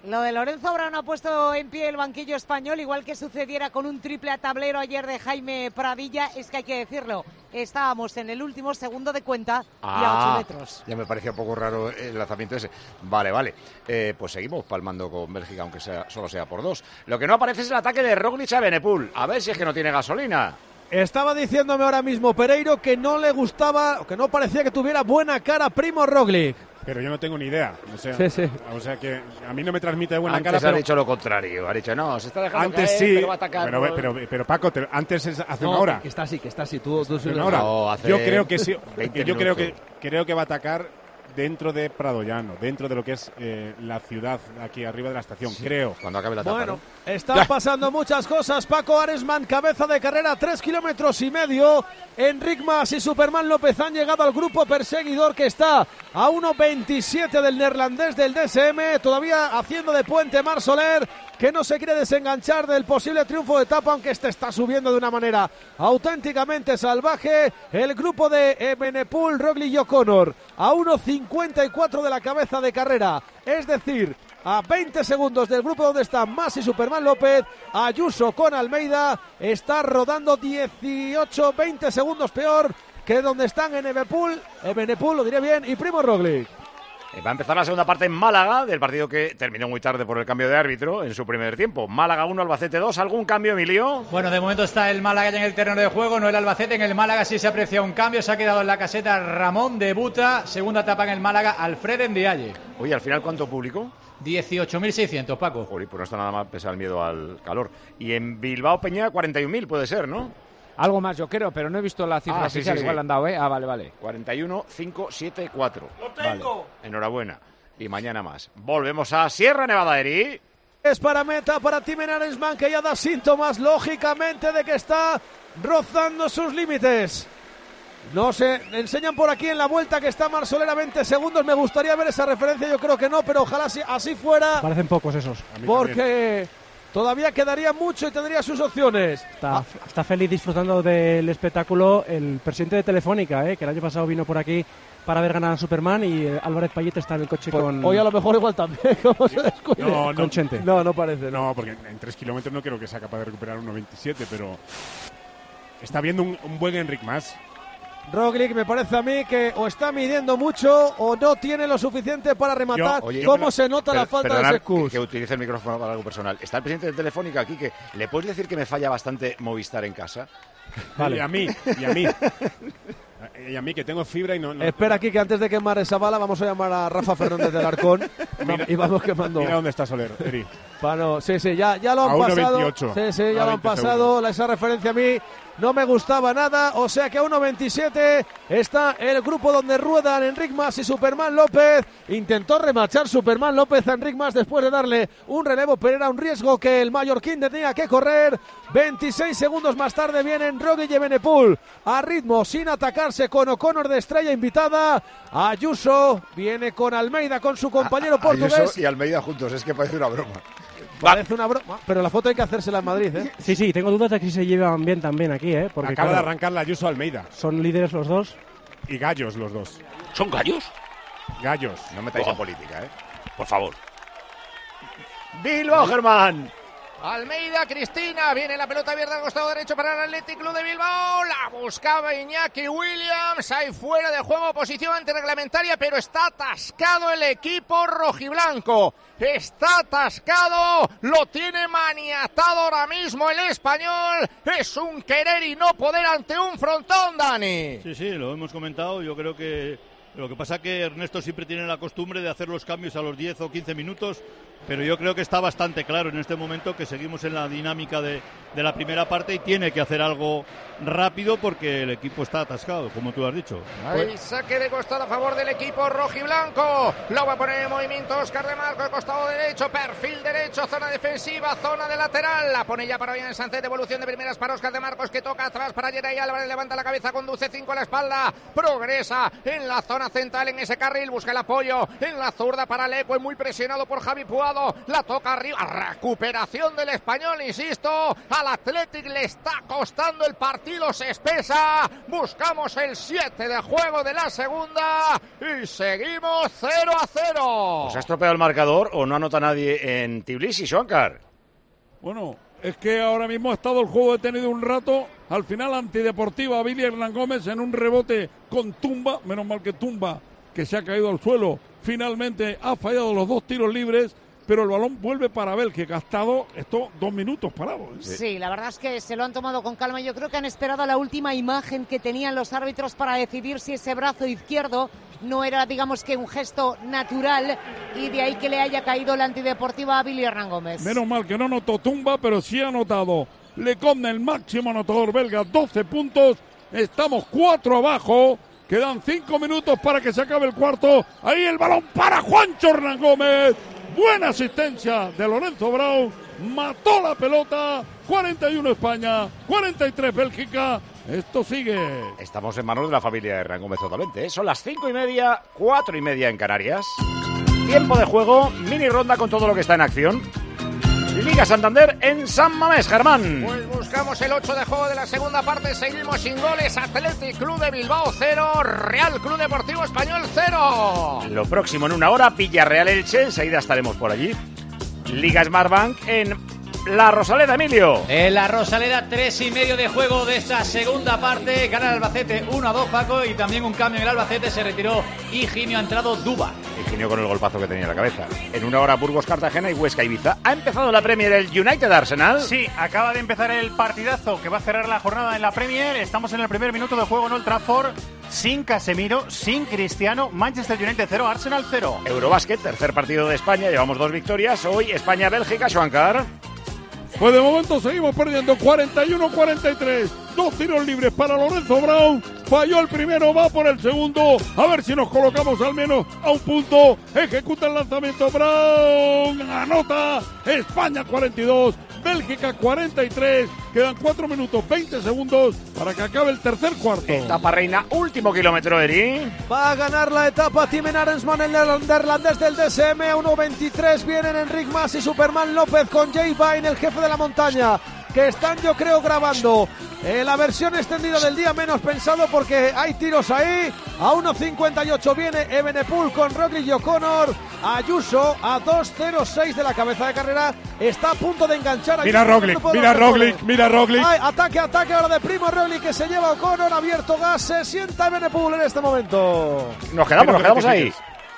Lo de Lorenzo Brown ha puesto en pie el banquillo español, igual que sucediera con un triple a tablero ayer de Jaime Pradilla. Es que hay que decirlo, estábamos en el último segundo de cuenta ah, y a ocho metros. Ya me parecía un poco raro el lanzamiento ese. Vale, vale. Eh, pues seguimos palmando con Bélgica, aunque sea, solo sea por dos. Lo que no aparece es el ataque de Roglic a Benepul. A ver si es que no tiene gasolina. Estaba diciéndome ahora mismo Pereiro que no le gustaba, o que no parecía que tuviera buena cara Primo Roglic. Pero yo no tengo ni idea. O sea, sí, sí. O sea que a mí no me transmite buena antes cara. Antes ha pero... dicho lo contrario. Ha dicho, no, se está dejando antes caer, sí, pero va a atacar. Pero, pero, pero, pero Paco, te, antes es hace no, una hora. Que está así, que está así. Tú, tú hace una hora. No, hace yo creo que sí. Yo creo minutos. que, creo que va a atacar dentro de Prado Llano, dentro de lo que es eh, la ciudad aquí arriba de la estación, sí, creo. Cuando acabe la etapa. Bueno, ¿no? están ya. pasando muchas cosas. Paco Aresman, cabeza de carrera, tres kilómetros y medio. Enric Mas y Superman López han llegado al grupo perseguidor que está a uno veintisiete del neerlandés del D S M, todavía haciendo de puente Marc Soler, que no se quiere desenganchar del posible triunfo de etapa, aunque este está subiendo de una manera auténticamente salvaje. El grupo de Evenepoel, Roglic y O'Connor a uno cincuenta y cuatro de la cabeza de carrera, es decir, a veinte segundos del grupo donde están Mas y Superman López. Ayuso con Almeida está rodando dieciocho, veinte segundos peor que donde están en Evenepoel, Evenepoel, lo diré bien, y Primo Roglic. Va a empezar la segunda parte en Málaga, del partido que terminó muy tarde por el cambio de árbitro en su primer tiempo. Málaga uno, Albacete dos. ¿Algún cambio, Emilio? Bueno, de momento está el Málaga ya en el terreno de juego, no el Albacete. En el Málaga sí se aprecia un cambio. Se ha quedado en la caseta Ramón, debuta. Segunda etapa en el Málaga, Alfred Ndiaye. Oye, ¿al final cuánto público? dieciocho mil seiscientos, Paco. Joder, pues no está nada mal, pese al miedo al calor. Y en Bilbao Peña, cuarenta y un mil, puede ser, ¿no? Algo más, yo creo, pero no he visto la cifra ah, oficial. Sí, sí, igual sí. han dado, ¿eh? Ah, vale, vale. cuarenta y uno, quinientos setenta y cuatro. ¡Lo tengo! Vale. Enhorabuena. Y mañana más. Volvemos a Sierra Nevada, Eri. Es para meta para Tim Aresman, que ya da síntomas, lógicamente, de que está rozando sus límites. No se enseñan por aquí en la vuelta que está Marc Soler a veinte segundos. Me gustaría ver esa referencia, yo creo que no, pero ojalá así, así fuera. Parecen pocos esos. Porque también. Todavía quedaría mucho y tendría sus opciones. Está, ah. está feliz disfrutando del espectáculo el presidente de Telefónica, ¿eh? Que el año pasado vino por aquí para ver ganar a Superman, y eh, Álvarez Payete está en el coche pues con... Hoy a lo mejor igual también, como se descuide. No, no, con Chente. No, no parece. No, no porque en tres kilómetros no creo que sea capaz de recuperar uno veintisiete, pero está viendo un, un buen Enric Mas. Roglic me parece a mí que o está midiendo mucho o no tiene lo suficiente para rematar. Yo, oye, ¿Cómo yo, se nota pero, la falta perdonar, de ese que, que utilice el micrófono para algo personal. Está el presidente de Telefónica aquí, que ¿le puedes decir que me falla bastante Movistar en casa? Vale. Y a mí, y a mí. Y a mí, que tengo fibra y no... no Espera aquí, que antes de quemar esa bala vamos a llamar a Rafa Fernández del Arcón. Mira, y vamos quemando. Mira dónde está Soler, Eri. Bueno, sí, sí, ya, ya lo han a pasado. uno veintiocho. Sí, sí, ya lo han pasado. Segundos. Esa referencia a mí no me gustaba nada. O sea que a uno veintisiete está el grupo donde ruedan Enric Mas y Superman López. Intentó remachar Superman López a Enric Mas después de darle un relevo, pero era un riesgo que el mallorquín tenía que correr. veintiséis segundos más tarde vienen Roglic y Evenepoel a ritmo, sin atacarse, con O'Connor de estrella invitada. Ayuso viene con Almeida, con su compañero a, a, portugués. Ayuso y Almeida juntos, es que parece una broma. Parece una broma, pero la foto hay que hacérsela en Madrid, ¿eh? Sí, sí, tengo dudas de que se llevan bien también aquí, ¿eh? Porque, acaba claro, de arrancar la Ayuso Almeida. Son líderes los dos. Y gallos los dos. ¿Son gallos? Gallos. No metáis oh. en política, ¿eh? Por favor. Bilbao, Germán. Almeida, Cristina, viene la pelota abierta al costado derecho para el Athletic Club de Bilbao, la buscaba Iñaki Williams, ahí fuera de juego, posición antirreglamentaria, pero está atascado el equipo rojiblanco, está atascado, lo tiene maniatado ahora mismo el español, es un querer y no poder ante un frontón, Dani. Sí, sí, lo hemos comentado, yo creo que lo que pasa es que Ernesto siempre tiene la costumbre de hacer los cambios a los diez o quince minutos, pero yo creo que está bastante claro en este momento que seguimos en la dinámica de, de la primera parte y tiene que hacer algo rápido porque el equipo está atascado, como tú has dicho. Ahí saque de costado a favor del equipo rojiblanco, lo va a poner en movimiento Óscar de Marco, costado derecho, perfil derecho, zona defensiva, zona de lateral, la pone ya para bien en Sánchez, devolución de primeras para Óscar de Marcos, que toca atrás para Yeray Álvarez, levanta la cabeza, conduce cinco a la espalda, progresa en la zona zona central en ese carril, busca el apoyo en la zurda para Leque, muy presionado por Javi Puado, la toca arriba, recuperación del español, insisto, al Athletic le está costando el partido, se espesa, buscamos el siete de juego de la segunda y seguimos cero a cero. ¿Se ha estropeado el marcador o no anota nadie en Tbilisi, Xuancar? Bueno, es que ahora mismo ha estado el juego detenido un rato. Al final, antideportiva, Billy Hernán Gómez en un rebote con Tumba. Menos mal que Tumba, que se ha caído al suelo, finalmente ha fallado los dos tiros libres. Pero el balón vuelve para Bélgica. Ha estado estos dos minutos parado, ¿eh? Sí, la verdad es que se lo han tomado con calma. Yo creo que han esperado a la última imagen que tenían los árbitros para decidir si ese brazo izquierdo no era, digamos, que un gesto natural, y de ahí que le haya caído la antideportiva a Billy Hernán Gómez. Menos mal que no anotó Tumba, pero sí ha anotado Lecomne, el máximo anotador belga, doce puntos. Estamos cuatro abajo. Quedan cinco minutos para que se acabe el cuarto. Ahí el balón para Juancho Hernán Gómez. Buena asistencia de Lorenzo Brown. Mató la pelota. cuarenta y uno España, cuarenta y tres Bélgica. Esto sigue. Estamos en manos de la familia de Hernán Gómez totalmente, ¿eh? Son las cinco y media, cuatro y media en Canarias. Tiempo de juego, mini ronda con todo lo que está en acción. Liga Santander en San Mamés, Germán. Pues buscamos el ocho de juego de la segunda parte, seguimos sin goles. Athletic Club de Bilbao cero, Real Club Deportivo Español cero. Lo próximo en una hora, Villarreal Elche, enseguida estaremos por allí. Liga Smartbank en La Rosaleda, Emilio. En La Rosaleda, tres y medio de juego de esta segunda parte. Gana el Albacete uno a dos, Paco, y también un cambio en el Albacete. Se retiró Higinio, ha entrado Duba. Higinio con el golpazo que tenía en la cabeza. En una hora, Burgos Cartagena y Huesca Ibiza. ¿Ha empezado la Premier el United Arsenal? Sí, acaba de empezar el partidazo que va a cerrar la jornada en la Premier. Estamos en el primer minuto de juego en Old Trafford. Sin Casemiro, sin Cristiano, Manchester United cero, Arsenal cero. Eurobásquet, tercer partido de España. Llevamos dos victorias. Hoy España-Bélgica, Xuancar. Pues de momento seguimos perdiendo cuarenta y uno cuarenta y tres. Dos tiros libres para Lorenzo Brown. Falló el primero, va por el segundo. A ver si nos colocamos al menos a un punto. Ejecuta el lanzamiento Brown. Anota. España cuarenta y dos. Bélgica cuarenta y tres. Quedan cuatro minutos veinte segundos para que acabe el tercer cuarto. Etapa reina, último kilómetro, Eri. Va a ganar la etapa Timen Arensman, el neerlandés del D S M. A uno veintitrés vienen Enric Mas y Superman López con Jay Vine, el jefe de la montaña, que están, yo creo, grabando eh, la versión extendida del día menos pensado, porque hay tiros ahí. A uno cincuenta y ocho viene Evenepoel con Roglic y O'Connor. Ayuso a dos cero seis de la cabeza de carrera está a punto de enganchar. A mira Roglic, mira Roglic, mira Roglic. Ay, ataque, ataque ahora de Primo Roglic, que se lleva a O'Connor, abierto gas, se sienta Evenepoel en este momento. Nos quedamos, nos quedamos ahí.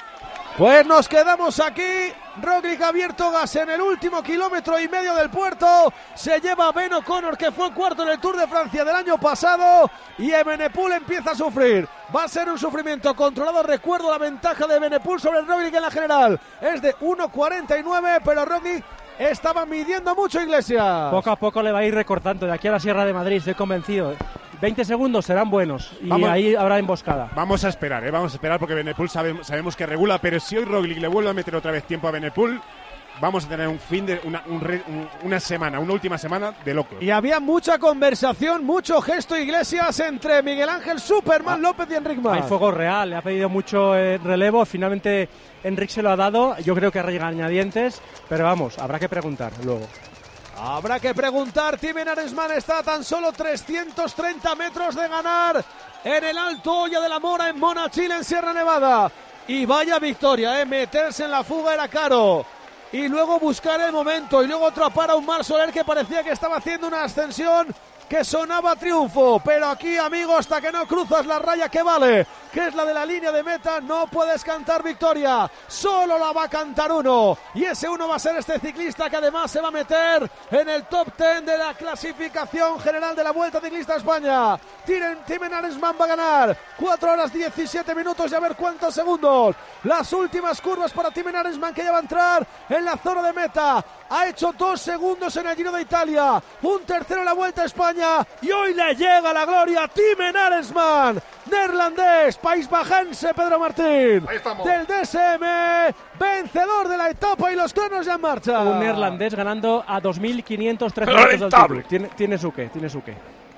Pues nos quedamos aquí. Roglic abierto gas en el último kilómetro y medio del puerto. Se lleva a Ben O'Connor, que fue cuarto en el Tour de Francia del año pasado. Y Evenepoel empieza a sufrir. Va a ser un sufrimiento controlado. Recuerdo la ventaja de Evenepoel sobre Roglic en la general. Es de uno cuarenta y nueve, pero Roglic estaba midiendo mucho, Iglesias. Poco a poco le va a ir recortando. De aquí a la Sierra de Madrid, estoy convencido. veinte segundos serán buenos y vamos, ahí habrá emboscada. Vamos a esperar, ¿eh? vamos a esperar porque Evenepoel sabe, sabemos que regula, pero si hoy Roglic le vuelve a meter otra vez tiempo a Evenepoel, vamos a tener un fin de una, un re, un, una semana, una última semana de locos. Y había mucha conversación, mucho gesto, Iglesias, entre Miguel Ángel Superman ah, López y Enric Mas. Hay fuego real, le ha pedido mucho eh, relevo, finalmente Enric se lo ha dado, yo creo que a regañadientes, pero vamos, habrá que preguntar luego. Habrá que preguntar. Timen Arensman está a tan solo trescientos treinta metros de ganar en el Alto Hoya de la Mora, en Mona, Chile, en Sierra Nevada. Y vaya victoria, ¿eh? Meterse en la fuga era caro. Y luego buscar el momento. Y luego atrapar a un Marc Soler que parecía que estaba haciendo una ascensión que sonaba triunfo. Pero aquí, amigo, hasta que no cruzas la raya que vale, que es la de la línea de meta, no puedes cantar victoria. Solo la va a cantar uno. Y ese uno va a ser este ciclista, que además se va a meter en el top diez de la clasificación general de la Vuelta Ciclista a España. Timen Arensman va a ganar cuatro horas diecisiete minutos y a ver cuántos segundos. Las últimas curvas para Timen Arensman, que ya va a entrar en la zona de meta. Ha hecho dos segundos en el Giro de Italia, un tercero en la Vuelta a España, y hoy le llega la gloria a Timen Arensman, neerlandés, paisbajense, Pedro Martín, del D S M, vencedor de la etapa, y los cronos ya en marcha. Un neerlandés ganando a dos mil quinientos trece metros de altitud. Tiene, tiene su qué, tiene su qué.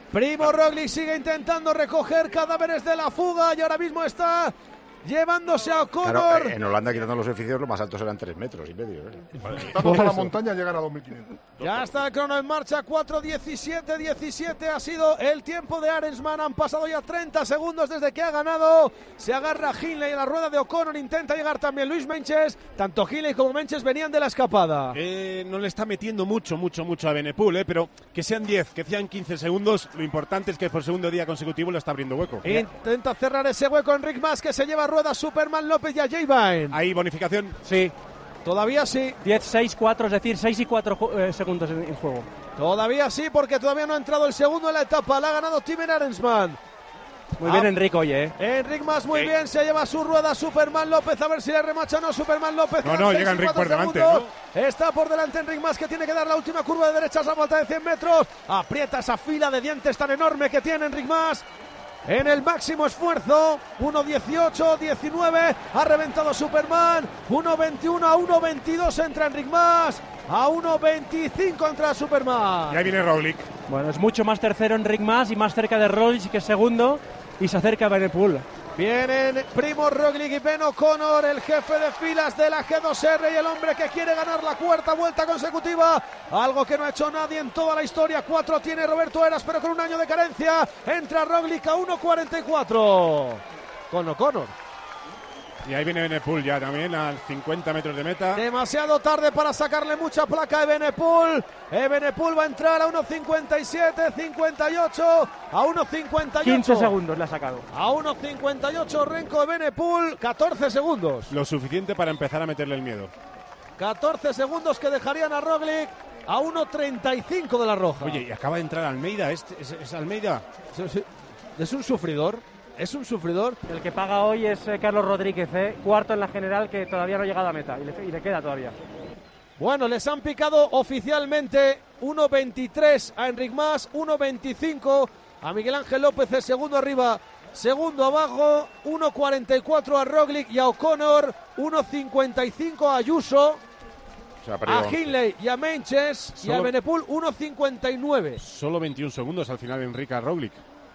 Primo Roglic sigue intentando recoger cadáveres de la fuga y ahora mismo está llevándose a O'Connor. Claro, en Holanda, quitando los edificios, los más altos eran tres metros y medio. ¿eh? Toda la montaña llegan a dos mil quinientos. Ya está el crono en marcha, cuatro diecisiete diecisiete ha sido el tiempo de Arensman. Han pasado ya treinta segundos desde que ha ganado. Se agarra Hindley en la rueda de O'Connor, intenta llegar también Luis Menches. Tanto Hindley como Menches venían de la escapada. Eh, no le está metiendo mucho, mucho, mucho a Benepul, eh, pero que sean diez, que sean quince segundos, lo importante es que por segundo día consecutivo le está abriendo hueco. Intenta cerrar ese hueco Enric Mas, que se lleva rueda Superman López y a J-Vine. ¿Hay bonificación? Sí. Todavía sí. diez, seis, cuatro, es decir, seis y cuatro eh, segundos en, en juego. Todavía sí, porque todavía no ha entrado el segundo en la etapa. La ha ganado Timen Arensman. Muy bien, ah, Enric, oye. Eh. Enric Mas muy sí. bien, se lleva su rueda Superman López, a ver si le remacha o no Superman López. No, no, llega Enric por delante, ¿no? Está por delante Enric Mas, que tiene que dar la última curva de derechas a falta de cien metros. Aprieta esa fila de dientes tan enorme que tiene Enric Mas. En el máximo esfuerzo, uno dieciocho diecinueve, ha reventado Superman, uno veintiuno a uno veintidós entra Enric Mas, a uno veinticinco entra Superman. Y ahí viene Roglic. Bueno, es mucho más tercero Enric Mas y más cerca de Roglic que segundo, y se acerca a Benepul. Vienen Primo Roglic y Ben O'Connor, el jefe de filas de la G dos R y el hombre que quiere ganar la cuarta vuelta consecutiva, algo que no ha hecho nadie en toda la historia. Cuatro tiene Roberto Heras, pero con un año de carencia. Entra Roglic a uno cuarenta y cuatro con O'Connor. Y ahí viene Benepul ya también a cincuenta metros de meta. Demasiado tarde para sacarle mucha placa a Benepul. Benepul va a entrar a uno cincuenta y siete, cincuenta y ocho, a uno cincuenta y ocho. quince segundos le ha sacado. A uno cincuenta y ocho Renko de Benepul, catorce segundos. Lo suficiente para empezar a meterle el miedo. catorce segundos que dejarían a Roglic a uno treinta y cinco de la Roja. Oye, y acaba de entrar Almeida, ¿es, es, es Almeida? Sí, sí. Es un sufridor. Es un sufridor. El que paga hoy es eh, Carlos Rodríguez, eh, cuarto en la general, que todavía no ha llegado a meta y le, y le queda todavía. Bueno, les han picado oficialmente uno veintitrés a Enric Mas, uno veinticinco a Miguel Ángel López, el segundo arriba, segundo abajo, uno cuarenta y cuatro a Roglic y a O'Connor, uno cincuenta y cinco a Ayuso, a Hindley y a Menches, Solo... y a Benepul uno cincuenta y nueve. Solo veintiún segundos al final Enric a Roglic.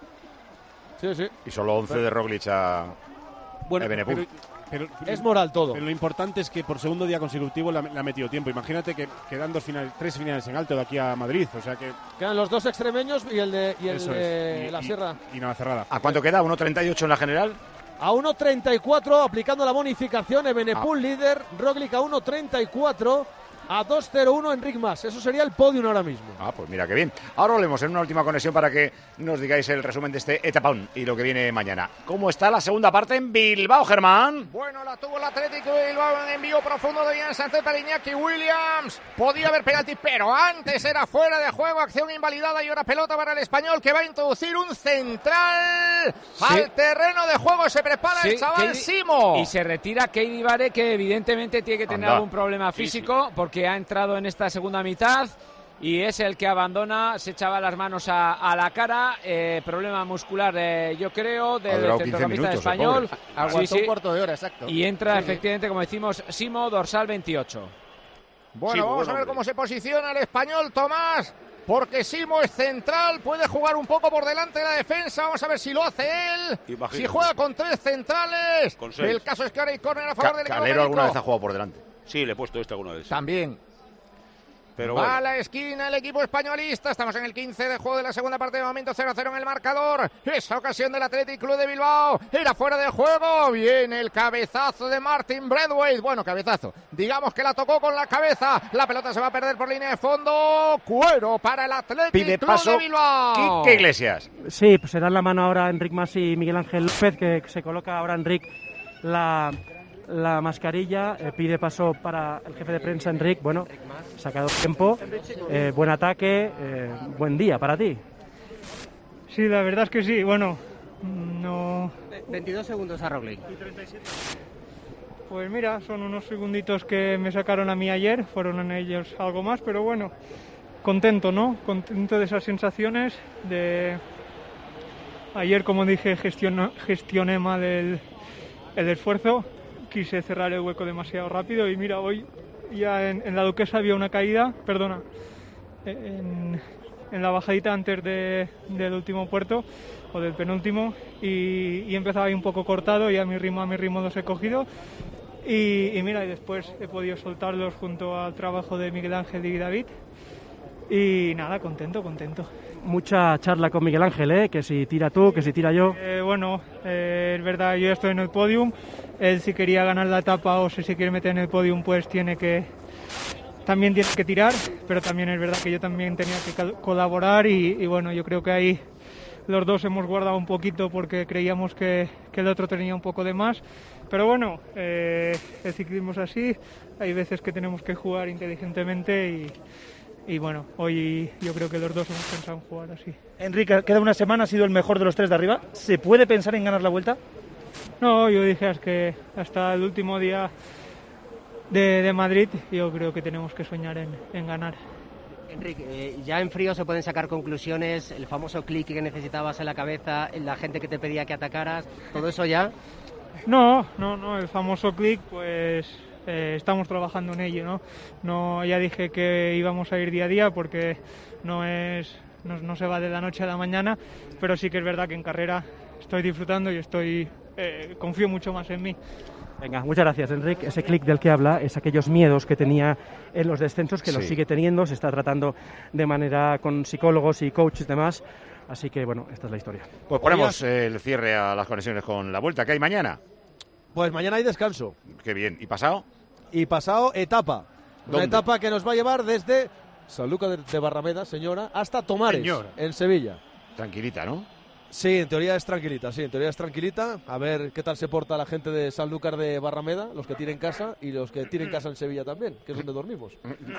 Sí, sí. Y solo once de Roglic a, bueno, a Benepul. Pero, pero, es moral todo. Pero lo importante es que por segundo día consecutivo le ha metido tiempo. Imagínate que quedan dos finales, tres finales en alto de aquí a Madrid. O sea que quedan los dos extremeños y el de, y el de y, la y, Sierra. Y Navacerrada. ¿A cuánto queda? ¿uno treinta y ocho en la general? A uno treinta y cuatro, aplicando la bonificación. Benepul ah. líder, Roglic a uno treinta y cuatro. A dos cero uno Enric Mas, eso sería el podium ahora mismo. Ah, pues mira qué bien. Ahora volvemos en una última conexión para que nos digáis el resumen de este etapón y lo que viene mañana. ¿Cómo está la segunda parte en Bilbao, Germán? Bueno, la tuvo el Atlético de Bilbao en envío profundo de Ian Sánchez para Iñaki Williams. Podía haber penalti, pero antes era fuera de juego, acción invalidada y ahora pelota para el español que va a introducir un central sí. al terreno de juego. Se prepara sí, el chaval Katie, Simo. Y se retira Keidi Vare, que evidentemente tiene que tener Anda. algún problema físico, sí, sí. porque que ha entrado en esta segunda mitad y es el que abandona, se echaba las manos a, a la cara, eh, problema muscular eh, yo creo del centrocampista español. Aguantó sí, sí. un cuarto de hora, exacto. Y entra sí, efectivamente, como decimos, Simo, dorsal veintiocho. Bueno, sí, vamos bueno, a ver hombre. cómo se posiciona el español, Tomás, porque Simo es central, puede jugar un poco por delante de la defensa, vamos a ver si lo hace él. Imagínate. Si juega con tres centrales, con seis. El caso es que ahora hay córner a favor Ca del equipo Calero alguna vez ha jugado por delante. Sí, le he puesto esta alguna vez. También. Pero Va bueno. a la esquina el equipo españolista. Estamos en el quince de juego de la segunda parte. De momento cero cero en el marcador. Esa ocasión del Athletic Club de Bilbao. Era fuera de juego. Viene el cabezazo de Martin Braithwaite. Bueno, cabezazo. Digamos que la tocó con la cabeza. La pelota se va a perder por línea de fondo. Cuero para el Athletic Pide Club paso de Bilbao. Quique Iglesias. Sí, pues se dan la mano ahora Enric Mas y Miguel Ángel López, que se coloca ahora Enric la... la mascarilla, eh, pide paso para el jefe de prensa Enric. Bueno, sacado tiempo, eh, buen ataque, eh, buen día para ti. Sí, la verdad es que sí, bueno, no... veintidós segundos a Roglic. Pues mira, son unos segunditos que me sacaron a mí ayer, fueron en ellos algo más, pero bueno, contento, ¿no? Contento de esas sensaciones, de... Ayer, como dije, gestiono, gestioné mal el, el esfuerzo. Quise cerrar el hueco demasiado rápido y mira, hoy ya en, en la Duquesa había una caída, perdona, en, en la bajadita antes de, del último puerto o del penúltimo y, y empezaba ahí un poco cortado y a mi ritmo, a mi ritmo los he cogido y, y mira, y después he podido soltarlos junto al trabajo de Miguel Ángel y David y nada, contento, contento. Mucha charla con Miguel Ángel, ¿eh? Que si tira tú, que si tira yo. Eh, bueno, eh, es verdad, yo ya estoy en el podium, él si quería ganar la etapa o si se quiere meter en el podium pues tiene que... También tiene que tirar, pero también es verdad que yo también tenía que colaborar y, y bueno, yo creo que ahí los dos hemos guardado un poquito porque creíamos que, que el otro tenía un poco de más, pero bueno, eh, el ciclismo es así, hay veces que tenemos que jugar inteligentemente y, y bueno, hoy yo creo que los dos hemos pensado en jugar así. Enrique, queda una semana, ha sido el mejor de los tres de arriba, ¿se puede pensar en ganar la Vuelta? No, yo dije es que hasta el último día De, de Madrid, yo creo que tenemos que soñar en, en ganar. Enrique, eh, ya en frío se pueden sacar conclusiones, el famoso clic que necesitabas en la cabeza, la gente que te pedía que atacaras, todo eso ya. No, no, no, el famoso clic, pues eh, estamos trabajando en ello, ¿no? No, ya dije que íbamos a ir día a día porque no es, no, no se va de la noche a la mañana, pero sí que es verdad que en carrera estoy disfrutando y estoy, eh, confío mucho más en mí. Venga, muchas gracias, Enrique. Ese clic del que habla es aquellos miedos que tenía en los descensos, que sí. Los sigue teniendo, se está tratando de manera con psicólogos y coaches y demás. Así que, bueno, esta es la historia. Pues ponemos el cierre a las conexiones con la Vuelta. ¿Qué hay mañana? Pues mañana hay descanso. Qué bien. ¿Y pasado? Y pasado, etapa. ¿Dónde? Una etapa que nos va a llevar desde Sanlúcar de Barrameda, señora, hasta Tomares, Señor. en Sevilla. Tranquilita, ¿no? Sí, en teoría es tranquilita, sí, en teoría es tranquilita. A ver qué tal se porta la gente de Sanlúcar de Barrameda, los que tienen casa y los que tienen casa en Sevilla también, que es donde dormimos.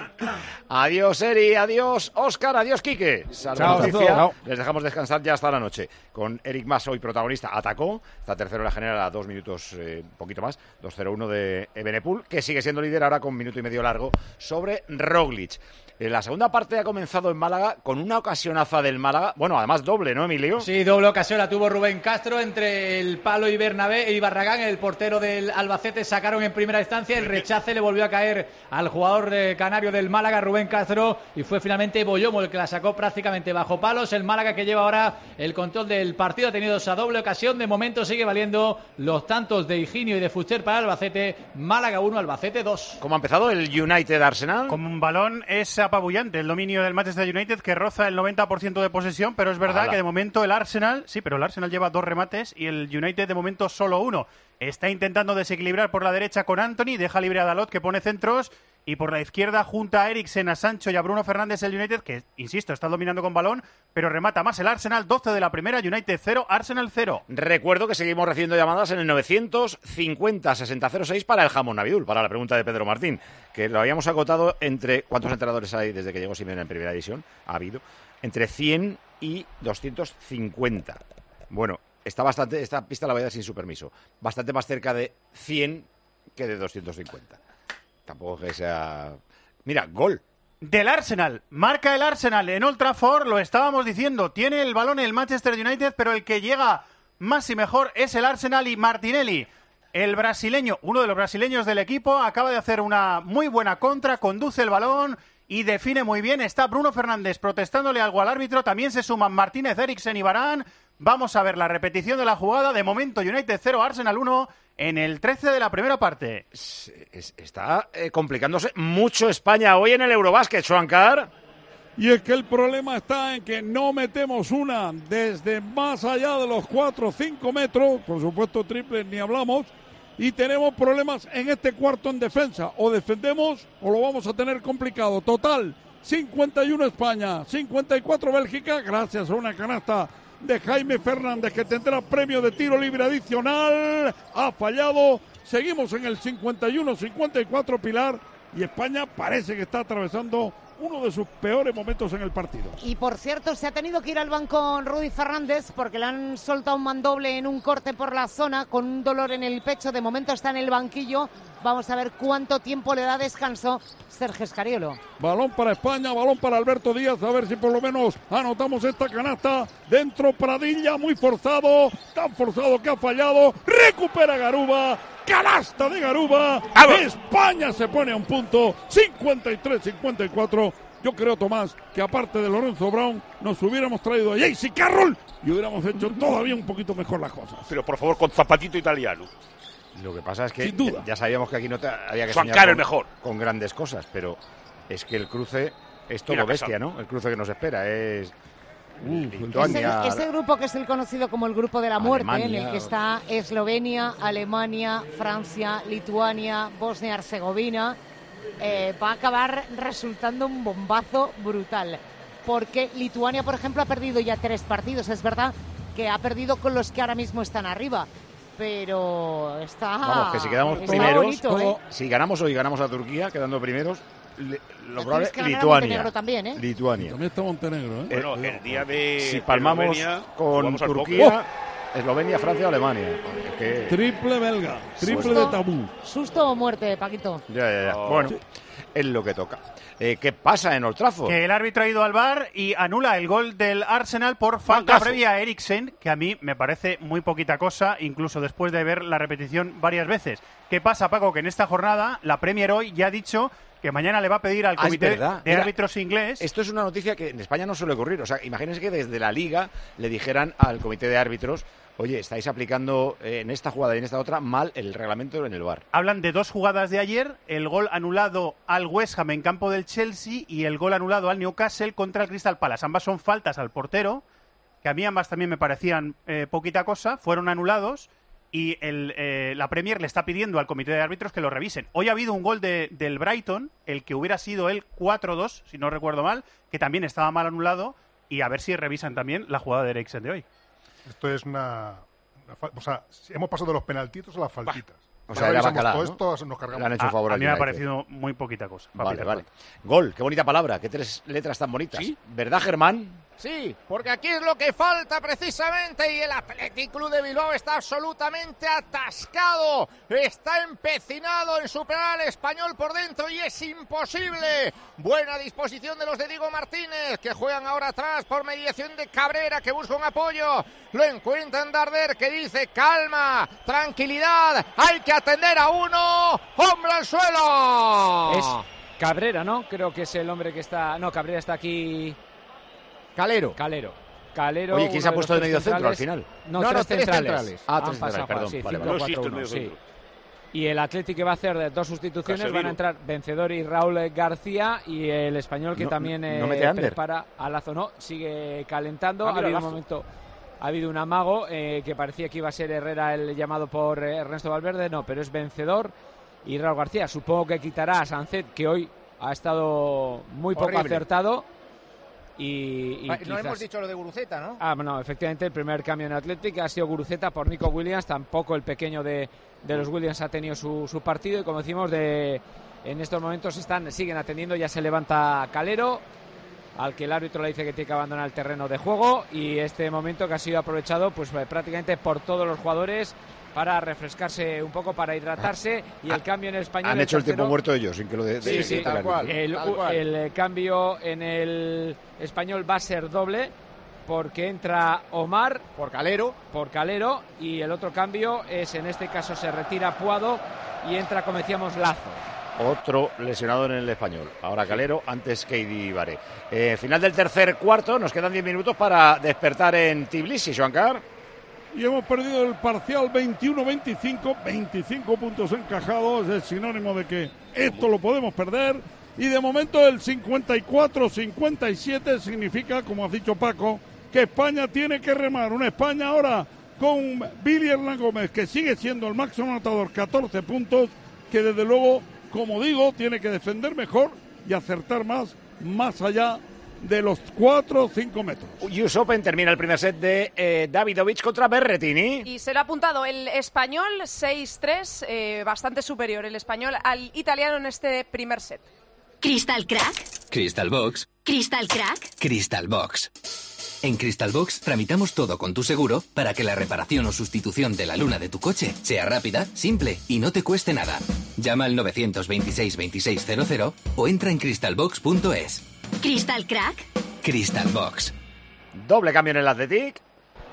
Adiós, Eri, adiós, Óscar, adiós, Quique. Chao, chao. Les dejamos descansar ya hasta la noche. Con Eric Mas, hoy protagonista, atacó. Está tercero en la general a dos minutos, eh, un poquito más, dos cero uno de Evenepoel, que sigue siendo líder ahora con minuto y medio largo sobre Roglic. Eh, la segunda parte ha comenzado en Málaga con una ocasionaza del Málaga. Bueno, además doble, ¿no, Emilio? Sí, doble ocasión la tuvo Rubén Castro entre el palo y Bernabé y Barragán, el portero del Albacete. Sacaron en primera instancia, el rechace le volvió a caer al jugador eh, canario del Málaga, Rubén Castro, y fue finalmente Boyomo el que la sacó prácticamente bajo palos. El Málaga, que lleva ahora el control del partido, ha tenido esa doble ocasión. De momento sigue valiendo los tantos de Higinio y de Fuster para el Albacete. Málaga uno, Albacete dos. ¿Cómo ha empezado el United Arsenal? Como un balón es apabullante el dominio del Manchester United, que roza el noventa por ciento de posesión, pero es verdad Ala. que de momento el Arsenal, sí, pero el Arsenal lleva dos remates y el United de momento solo uno. Está intentando desequilibrar por la derecha con Anthony, deja libre a Dalot, que pone centros, y por la izquierda junta a Eriksen, a Sancho y a Bruno Fernández el United, que, insisto, está dominando con balón, pero remata más el Arsenal. Doce de la primera, United cero, Arsenal cero. Recuerdo que seguimos recibiendo llamadas en el novecientos cincuenta sesenta cero seis para el jamón Navidul, para la pregunta de Pedro Martín, que lo habíamos acotado entre... ¿Cuántos entrenadores hay desde que llegó Simeone en primera división? Ha habido. Entre cien y doscientos cincuenta. Bueno, está bastante, esta pista la voy a dar sin su permiso, bastante más cerca de cien que de doscientos cincuenta. Tampoco que sea... Mira, gol. Del Arsenal. Marca el Arsenal en Old Trafford, lo estábamos diciendo. Tiene el balón el Manchester United, pero el que llega más y mejor es el Arsenal, y Martinelli, el brasileño, uno de los brasileños del equipo, acaba de hacer una muy buena contra, conduce el balón y define muy bien. Está Bruno Fernández protestándole algo al árbitro. También se suman Martínez, Eriksen y Varane. Vamos a ver la repetición de la jugada. De momento United cero, Arsenal uno en el trece de la primera parte. Está eh, complicándose mucho España hoy en el Eurobásquet, Schwankar. Y es que el problema está en que no metemos una desde más allá de los cuatro o cinco metros. Por supuesto, triples ni hablamos. Y tenemos problemas en este cuarto en defensa. O defendemos o lo vamos a tener complicado. Total, cincuenta y uno España, cincuenta y cuatro Bélgica, gracias a una canasta de Jaime Fernández, que tendrá premio de tiro libre adicional. Ha fallado. Seguimos en el cincuenta y uno cincuenta y cuatro, Pilar. Y España parece que está atravesando uno de sus peores momentos en el partido. Y por cierto, se ha tenido que ir al banco Rudy Fernández porque le han soltado un mandoble en un corte por la zona con un dolor en el pecho. De momento está en el banquillo. Vamos a ver cuánto tiempo le da descanso Sergio Escariolo. Balón para España, balón para Alberto Díaz, a ver si por lo menos anotamos esta canasta. Dentro Pradilla, muy forzado, tan forzado que ha fallado. Recupera Garuba, canasta de Garuba. España se pone a un punto, cincuenta y tres cincuenta y cuatro. Yo creo, Tomás, que aparte de Lorenzo Brown, nos hubiéramos traído a J C Carroll y hubiéramos hecho todavía un poquito mejor las cosas. Pero por favor, con zapatito italiano. Lo que pasa es que Sin duda. ya sabíamos que aquí no te había que Juan soñar el con, mejor. con grandes cosas, pero es que el cruce es todo Mira, bestia, Casado. ¿no? El cruce que nos espera es Ese, Lituania, ese grupo que es el conocido como el grupo de la muerte, Alemania. en el que está Eslovenia, Alemania, Francia, Lituania, Bosnia-Herzegovina, eh, va a acabar resultando un bombazo brutal. Porque Lituania, por ejemplo, ha perdido ya tres partidos. Es verdad que ha perdido con los que ahora mismo están arriba. Pero está. Vamos, que si quedamos está primeros, bonito, ¿eh? si ganamos hoy ganamos a Turquía, quedando primeros, li- lo probable Tienes que ganar a Lituania. Montenegro también, ¿eh? Lituania. También está Montenegro, ¿eh? Bueno, el día de Si palmamos Eslovenia, con jugamos al Turquía, póker. Eslovenia, Francia o Alemania. Es que- Triple belga, triple Susto. de tabú. ¿Susto o muerte, Paquito? Ya, ya, ya. Oh. Bueno, es lo que toca. Eh, ¿Qué pasa en Old Trafford? Que el árbitro ha ido al V A R y anula el gol del Arsenal por falta Fancazo. previa a Eriksen, que a mí me parece muy poquita cosa, incluso después de ver la repetición varias veces. ¿Qué pasa, Paco? Que en esta jornada la Premier hoy ya ha dicho que mañana le va a pedir al Ah, es comité verdad. de Mira, árbitros inglés. Esto es una noticia que en España no suele ocurrir. O sea, imagínense que desde la Liga le dijeran al comité de árbitros: oye, estáis aplicando eh, en esta jugada y en esta otra mal el reglamento en el V A R. Hablan de dos jugadas de ayer, el gol anulado al West Ham en campo del Chelsea y el gol anulado al Newcastle contra el Crystal Palace. Ambas son faltas al portero, que a mí ambas también me parecían eh, poquita cosa, fueron anulados y el, eh, la Premier le está pidiendo al comité de árbitros que lo revisen. Hoy ha habido un gol de, del Brighton, el que hubiera sido el cuatro dos, si no recuerdo mal, que también estaba mal anulado, y a ver si revisan también la jugada de Eriksen de hoy. Esto es una, una fa- o sea, hemos pasado de los penaltitos a las faltitas. O sea, era revisamos bacalao, todo ¿no? esto, nos cargamos. Le han hecho un A, favor a al mí me ha United. parecido muy poquita cosa. Vale, papita vale. falta. Gol, qué bonita palabra, qué tres letras tan bonitas. ¿Verdad, Germán? Sí, porque aquí es lo que falta precisamente y el Athletic Club de Bilbao está absolutamente atascado, está empecinado en superar al Español por dentro y es imposible. Buena disposición de los de Diego Martínez, que juegan ahora atrás por mediación de Cabrera, que busca un apoyo, lo encuentra en Darder, que dice: calma, tranquilidad, hay que atender a uno, hombre al suelo. Es Cabrera, ¿no? Creo que es el hombre que está... No, Cabrera está aquí... Calero. Calero. Calero. Oye, ¿quién se ha puesto de medio centro al final? No, No, tres, no, tres centrales. centrales. Ah, Han tres centrales, pasado a jugar, perdón. sí, Vale, cinco, vale. No cuatro, existe el uno, medio sí. centro. Y el Atlético que va a hacer de dos sustituciones, Casemiro. van a entrar Vencedor y Raúl García, y el Español que No- también no eh, mete Ander. prepara a Lazo, no, sigue calentando. Ah, ha mira, habido un Lazo. momento, ha habido un amago eh, que parecía que iba a ser Herrera el llamado por eh, Ernesto Valverde, no, pero es Vencedor y Raúl García. Supongo que quitará a Sancet, que hoy ha estado muy poco Horrible. acertado. Y, y No quizás- hemos dicho lo de Guruceta, ¿no? Ah, no, efectivamente el primer cambio en Athletic ha sido Guruceta por Nico Williams. Tampoco el pequeño de, de los Williams ha tenido su, su partido, y como decimos, de, en estos momentos están siguen atendiendo. Ya se levanta Calero, al que el árbitro le dice que tiene que abandonar el terreno de juego, y este momento que ha sido aprovechado pues eh, prácticamente por todos los jugadores para refrescarse un poco, para hidratarse, y el cambio en el Español... Han hecho el tiempo tercero- muerto ellos, sin que lo de, Sí, de- sí, de- tal de- cual. el, Tal cual. el, eh, cambio en el Español va a ser doble, porque entra Omar Por Calero. por Calero, y el otro cambio es, en este caso se retira Puado y entra, como decíamos, Lazo. Otro lesionado en el Español. Ahora Calero, antes Keidi Baré. Eh, final del tercer cuarto, nos quedan diez minutos para despertar en Tbilisi, Joancar. Y hemos perdido el parcial veintiuno veinticinco, veinticinco puntos encajados, es sinónimo de que esto lo podemos perder. Y de momento el cincuenta y cuatro cincuenta y siete significa, como has dicho Paco, que España tiene que remar. Una España ahora con Billy Hernán Gómez, que sigue siendo el máximo anotador, catorce puntos, que desde luego, como digo, tiene que defender mejor y acertar más, más allá de los cuatro o cinco metros. U S Open termina el primer set de eh, Davidovich contra Berrettini. Y se le ha apuntado el español seis tres, eh, bastante superior el español al italiano en este primer set. Crystal Crack. Crystal Box. Crystal Crack. Crystal Box. En Crystal Box tramitamos todo con tu seguro para que la reparación o sustitución de la luna de tu coche sea rápida, simple y no te cueste nada. Llama al nueve dos seis, dos seis cero cero o entra en crystal box punto es. Crystal Crack. Crystal Box. Doble cambio en el Athletic.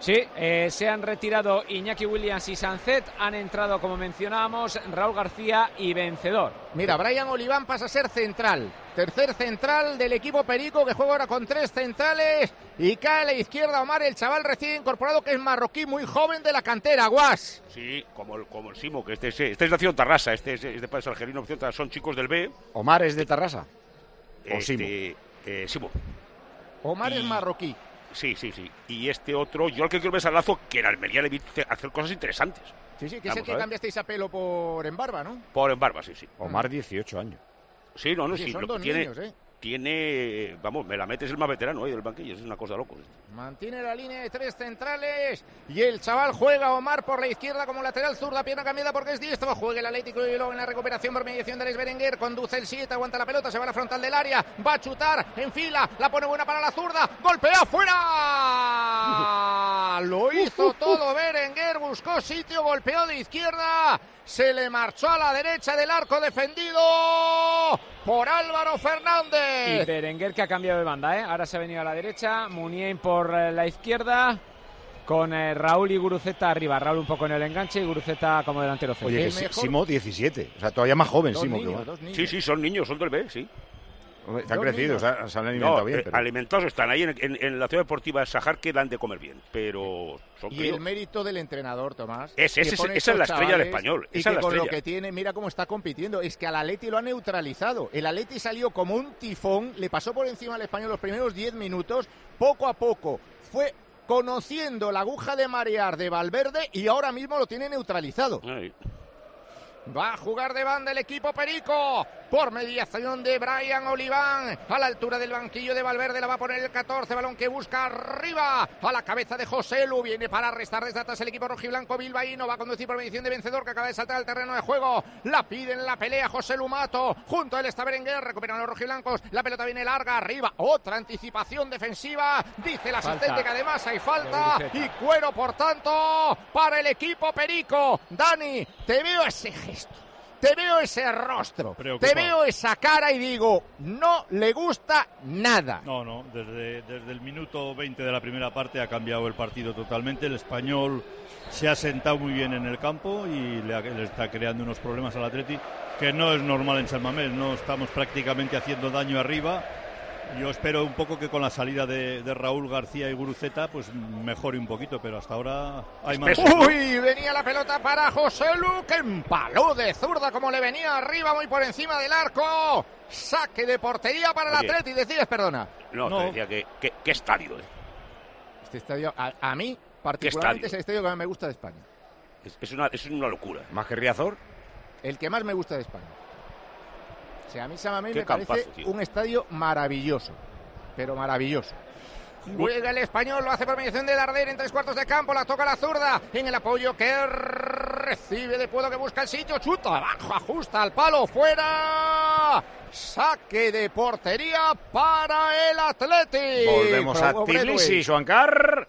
Sí, eh, se han retirado Iñaki Williams y Sancet, han entrado, como mencionábamos, Raúl García y Vencedor. Mira, Brian Oliván pasa a ser central, tercer central del equipo perico, que juega ahora con tres centrales, y cae a la izquierda Omar, el chaval recién incorporado, que es marroquí, muy joven, de la cantera, Guas. Sí, como el, como el Simo, que este es, este es nacido en Tarrasa, este es, es de padres argelinos, son chicos del B. ¿Omar es de Tarrasa? ¿O este, Simo? Eh, Simo. Omar y... es marroquí. Sí, sí, sí. Y este otro, yo al que quiero ver a Lazo, que en Almería le vi hacer cosas interesantes. Sí, sí, que Vamos es el que cambiasteis a pelo por Embarba, ¿no? Por Embarba, sí, sí. Omar, dieciocho años. Sí, no, no, sí. sí. Son lo dos tiene, niños, ¿eh? Tiene, vamos, me la metes el más veterano ahí del banquillo, es una cosa de locos. Mantiene la línea de tres centrales y el chaval juega Omar por la izquierda como lateral zurda, pierna cambiada porque es diestro. Juega el Atlético y luego en la recuperación por mediación de Les Berenguer, conduce el siete, aguanta la pelota, se va a la frontal del área, va a chutar, enfila, la pone buena para la zurda, golpea fuera. Lo hizo todo Berenguer, buscó sitio, golpeó de izquierda, se le marchó a la derecha del arco defendido por Álvaro Fernández. Y Berenguer, que ha cambiado de banda, ¿eh? Ahora se ha venido a la derecha, Muniain por eh, la izquierda, con eh, Raúl y Guruceta arriba. Raúl un poco en el enganche y Guruceta como delantero centro. Oye, que mejor... Simo diecisiete, o sea, todavía más joven dos Simo. Niños, que... Sí, sí, son niños, son del B, sí. Se han crecido, se han, se han alimentado no, bien. Pero... Alimentados están ahí en, en, en la ciudad deportiva de Sajar, que dan de comer bien, pero son Y críos. el mérito del entrenador, Tomás. Es, es, es, esa es la estrella del Español. Y esa que es la con estrella. lo que tiene, mira cómo está compitiendo. Es que al Atleti lo ha neutralizado. El Atleti salió como un tifón, le pasó por encima al Español los primeros diez minutos. Poco a poco fue conociendo la aguja de marear de Valverde y ahora mismo lo tiene neutralizado. Ay. Va a jugar de banda el equipo perico por mediación de Brian Oliván, a la altura del banquillo de Valverde, la va a poner el catorce, balón que busca arriba, a la cabeza de José Lu, viene para restar desde atrás el equipo rojiblanco bilbaíno, va a conducir por mediación de Vencedor, que acaba de saltar al terreno de juego, la pide en la pelea José Lu Mato, junto a él está Berenguer, recuperan los rojiblancos, la pelota viene larga, arriba, otra anticipación defensiva, dice el asistente falta. Que además hay falta, y cuero por tanto para el equipo perico. Dani, te veo ese gesto, te veo ese rostro, Preocupado. Te veo esa cara y digo, no le gusta nada. No, no, desde, desde el minuto veinte de la primera parte ha cambiado el partido totalmente. El Español se ha sentado muy bien en el campo y le, ha, le está creando unos problemas al Atleti que no es normal en San Mamés. No estamos prácticamente haciendo daño arriba. Yo espero un poco que con la salida de, de Raúl García y Guruceta pues mejore un poquito, pero hasta ahora hay más. Uy, venía la pelota para José Lu, que empaló de zurda como le venía arriba, muy por encima del arco. Saque de portería para Oye, el Atleti, decías, perdona. No, no. te decía que, que, ¿qué estadio es? Este estadio, a, a mí particularmente es el estadio que más me gusta de España. Es, es, una, es una locura. ¿Más que Riazor? El que más me gusta de España. O sea, a mí San Mamés me campazo, parece tío. un estadio maravilloso, pero maravilloso. Juega el Español, lo hace por mediación de Darder en tres cuartos de campo, la toca la zurda, en el apoyo que recibe de Puedo, que busca el sitio, chuta abajo, ajusta al palo, fuera, saque de portería para el Atleti. Volvemos a Tbilisi, Juancar.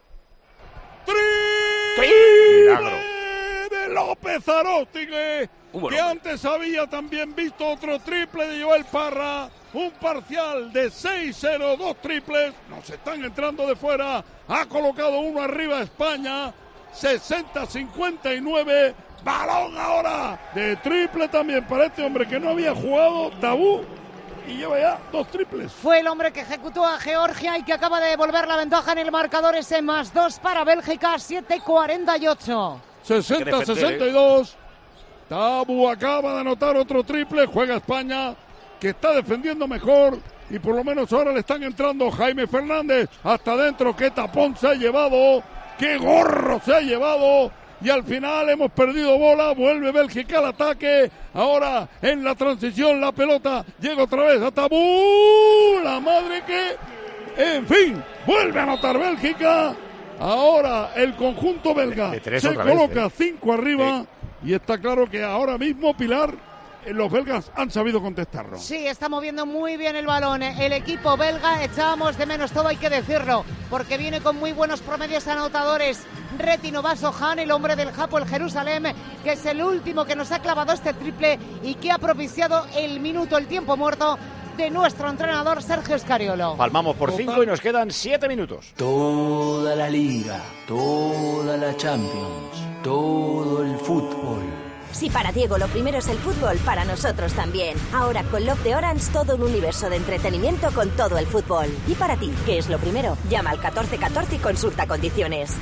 ¡Milagro! De López Aróstigue, uh, que antes había también visto otro triple de Joel Parra. Un parcial de seis cero, dos triples, nos están entrando de fuera, ha colocado uno arriba a España, sesenta cincuenta y nueve, balón ahora de triple también para este hombre que no había jugado, Tabú, y lleva ya dos triples. Fue el hombre que ejecutó a Georgia y que acaba de devolver la ventaja en el marcador, ese más dos para Bélgica, siete cuarenta y ocho. sesenta sesenta y dos, Tabú acaba de anotar otro triple, juega España, que está defendiendo mejor y por lo menos ahora le están entrando Jaime Fernández hasta adentro. Qué tapón se ha llevado, qué gorro se ha llevado y al final hemos perdido bola, vuelve Bélgica al ataque, ahora en la transición la pelota llega otra vez a Tabú, la madre que, en fin, vuelve a anotar Bélgica, ahora el conjunto belga de, de se coloca vez, ¿eh? cinco arriba sí. Y está claro que ahora mismo Pilar, los belgas han sabido contestarlo. Sí, está moviendo muy bien el balón. El equipo belga, echábamos de menos todo, hay que decirlo, porque viene con muy buenos promedios anotadores. Retino Basohan, el hombre del Hapoel Jerusalén, que es el último que nos ha clavado este triple y que ha propiciado el minuto, el tiempo muerto de nuestro entrenador Sergio Scariolo. Palmamos por cinco y nos quedan siete minutos. Toda la Liga, toda la Champions, todo el fútbol. Si para Diego lo primero es el fútbol, para nosotros también. Ahora con Love de Orange todo un universo de entretenimiento con todo el fútbol. Y para ti, ¿qué es lo primero? Llama al catorce catorce y consulta condiciones.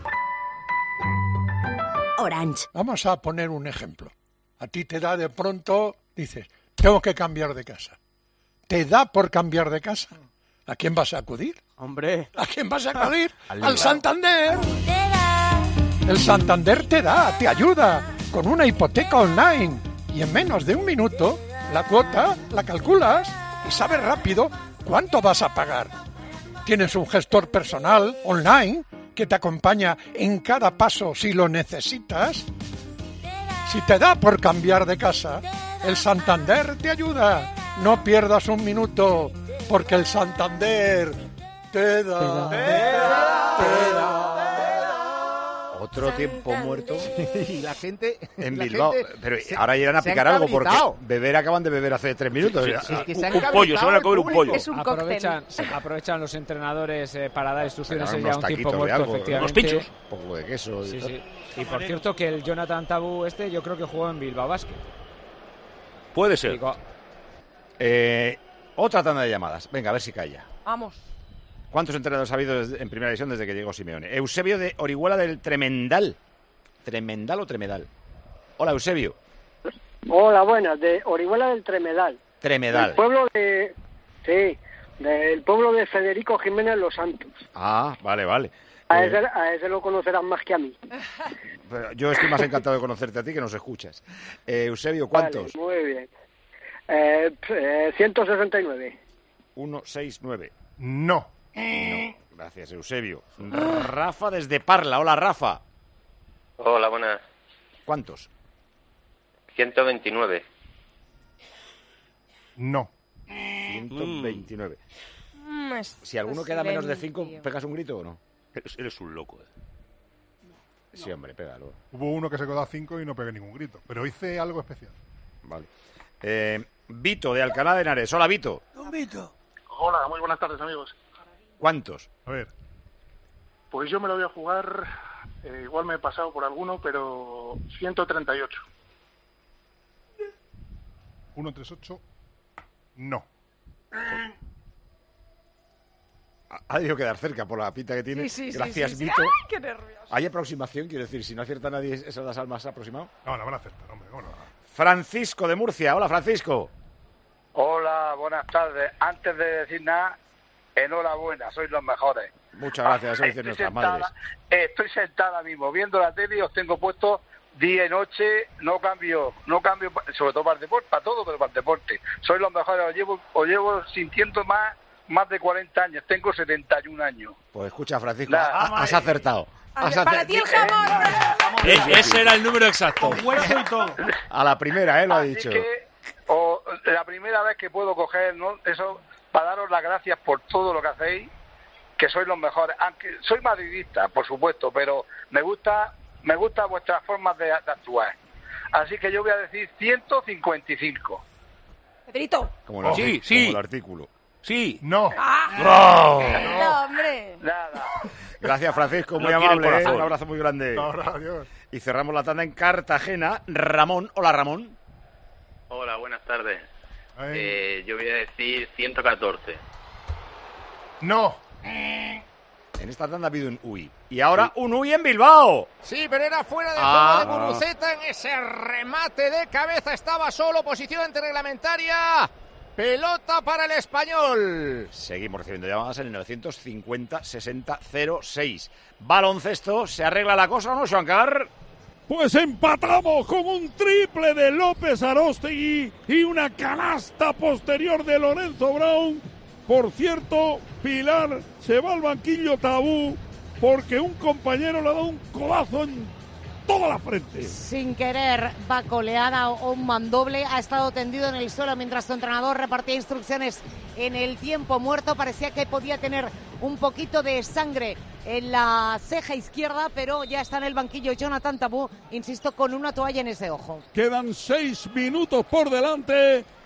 Orange. Vamos a poner un ejemplo. A ti te da de pronto, dices, tengo que cambiar de casa. ¿Te da por cambiar de casa? ¿A quién vas a acudir? Hombre. ¿A quién vas a acudir? Al, Al Santander. El Santander te da, te ayuda, con una hipoteca online. Y en menos de un minuto, la cuota la calculas y sabes rápido cuánto vas a pagar. Tienes un gestor personal online que te acompaña en cada paso si lo necesitas. Si te da por cambiar de casa, el Santander te ayuda. No pierdas un minuto, porque el Santander te da, te da, te da. Otro tiempo muerto. Y la gente en la Bilbao. gente Pero se, ahora irán a picar algo porque beber acaban de beber hace tres minutos. Sí, sí, sí, que sí. se han Un pollo, se van a comer un pollo. Es un aprovechan, aprovechan los entrenadores eh, para dar instrucciones Serán ya unos un tiempo taquitos de muerto, algo, efectivamente. unos pinchos. Un poco de queso. Sí, y, sí. Y por cierto que el Jonathan Tabú este yo creo que jugó en Bilbao Basket. Puede ser. Digo, eh, otra tanda de llamadas. Venga, a ver si calla. Vamos. ¿Cuántos entrenadores ha habido desde- en primera división desde que llegó Simeone? Eusebio de Orihuela del Tremendal. ¿Tremendal o Tremedal? Hola, Eusebio. Hola, buenas, de Orihuela del Tremedal. Tremedal. Del pueblo de... Sí, del pueblo de Federico Jiménez Los Santos. Ah, vale, vale. A, Eh, ese, a ese lo conocerán más que a mí. pero yo estoy más encantado de conocerte a ti que nos escuchas. Eh, Eusebio, ¿cuántos? Vale, muy bien. Eh, eh, ciento sesenta y nueve. uno, seis, nueve. No. No. Gracias, Eusebio. Rafa desde Parla. Hola, Rafa. Hola, buenas. ¿Cuántos? ciento veintinueve. No. ciento veintinueve. Mm, es- Si alguno es queda menos de silencio. cinco, ¿pegas un grito o no? Eres, eres un loco. Eh. Sí, hombre, pégalo. Hubo uno que se quedó a cinco y no pegué ningún grito. Pero hice algo especial. Vale. Eh, Vito, de Alcalá de Henares. Hola, Vito. Don Vito. Hola, muy buenas tardes, amigos. ¿Cuántos? A ver. Pues yo me lo voy a jugar, eh, igual me he pasado por alguno, pero ciento treinta y ocho. uno, tres, ocho. No. Ha ha debido quedar cerca por la pinta que tiene. Sí, sí, sí, Gracias, sí, sí. Vito. ¡Ay, qué nervios! ¿Hay aproximación? Quiero decir, si no acierta nadie, ¿eso das al más aproximado? No, la van a acertar, hombre. ¿Cómo no? Francisco de Murcia. Hola, Francisco. Hola, buenas tardes. Antes de decir nada, enhorabuena, sois los mejores. Muchas gracias, eso dicen Estoy nuestras sentada- madres. Estoy sentada mismo viendo la tele y os tengo puesto día y noche, no cambio, no cambio, sobre todo para el deporte, para todo, pero para el deporte. Sois los mejores, os llevo, os llevo sintiendo más, más de cuarenta años, tengo setenta y un años. Pues escucha, Francisco, Nada. ha- has acertado. Has Para acer- ti el jamón. E- ese era el número exacto. Hueso y todo. A la primera, ¿eh? Lo ha Así dicho. que, o, la primera vez que puedo coger, ¿no? Eso, para daros las gracias por todo lo que hacéis, que sois los mejores. Aunque soy madridista, por supuesto, pero me gusta, me gusta vuestras formas de, de actuar. Así que yo voy a decir ciento cincuenta y cinco. Pedrito. Como el, Sí, artic- sí. como el artículo. Sí. No. Ah. No, hombre. Nada. Gracias, Francisco, No muy tiene amable. ¿eh? corazón. Un abrazo muy grande. Ahora, adiós. Y cerramos la tanda en Cartagena. Ramón. Hola, Ramón. Hola, buenas tardes. Ay. Eh, yo voy a decir ciento catorce. No. En esta tanda ha habido un uy. Y ahora un uy en Bilbao. Sí, pero era fuera de Ah. juego de Guruceta en ese remate de cabeza. Estaba solo, posición antirreglamentaria. Pelota para el Español. Seguimos recibiendo llamadas en el novecientos cincuenta sesenta cero seis. Baloncesto, ¿se arregla la cosa o no, Xuancar? Pues empatamos con un triple de López Aróstegui y una canasta posterior de Lorenzo Brown. Por cierto, Pilar se va al banquillo Tabú porque un compañero le ha dado un codazo en toda la frente. Sin querer, va coleada o un mandoble. Ha estado tendido en el suelo mientras su entrenador repartía instrucciones en el tiempo muerto. Parecía que podía tener un poquito de sangre en la ceja izquierda, pero ya está en el banquillo Jonathan Tabú, insisto, con una toalla en ese ojo. Quedan seis minutos por delante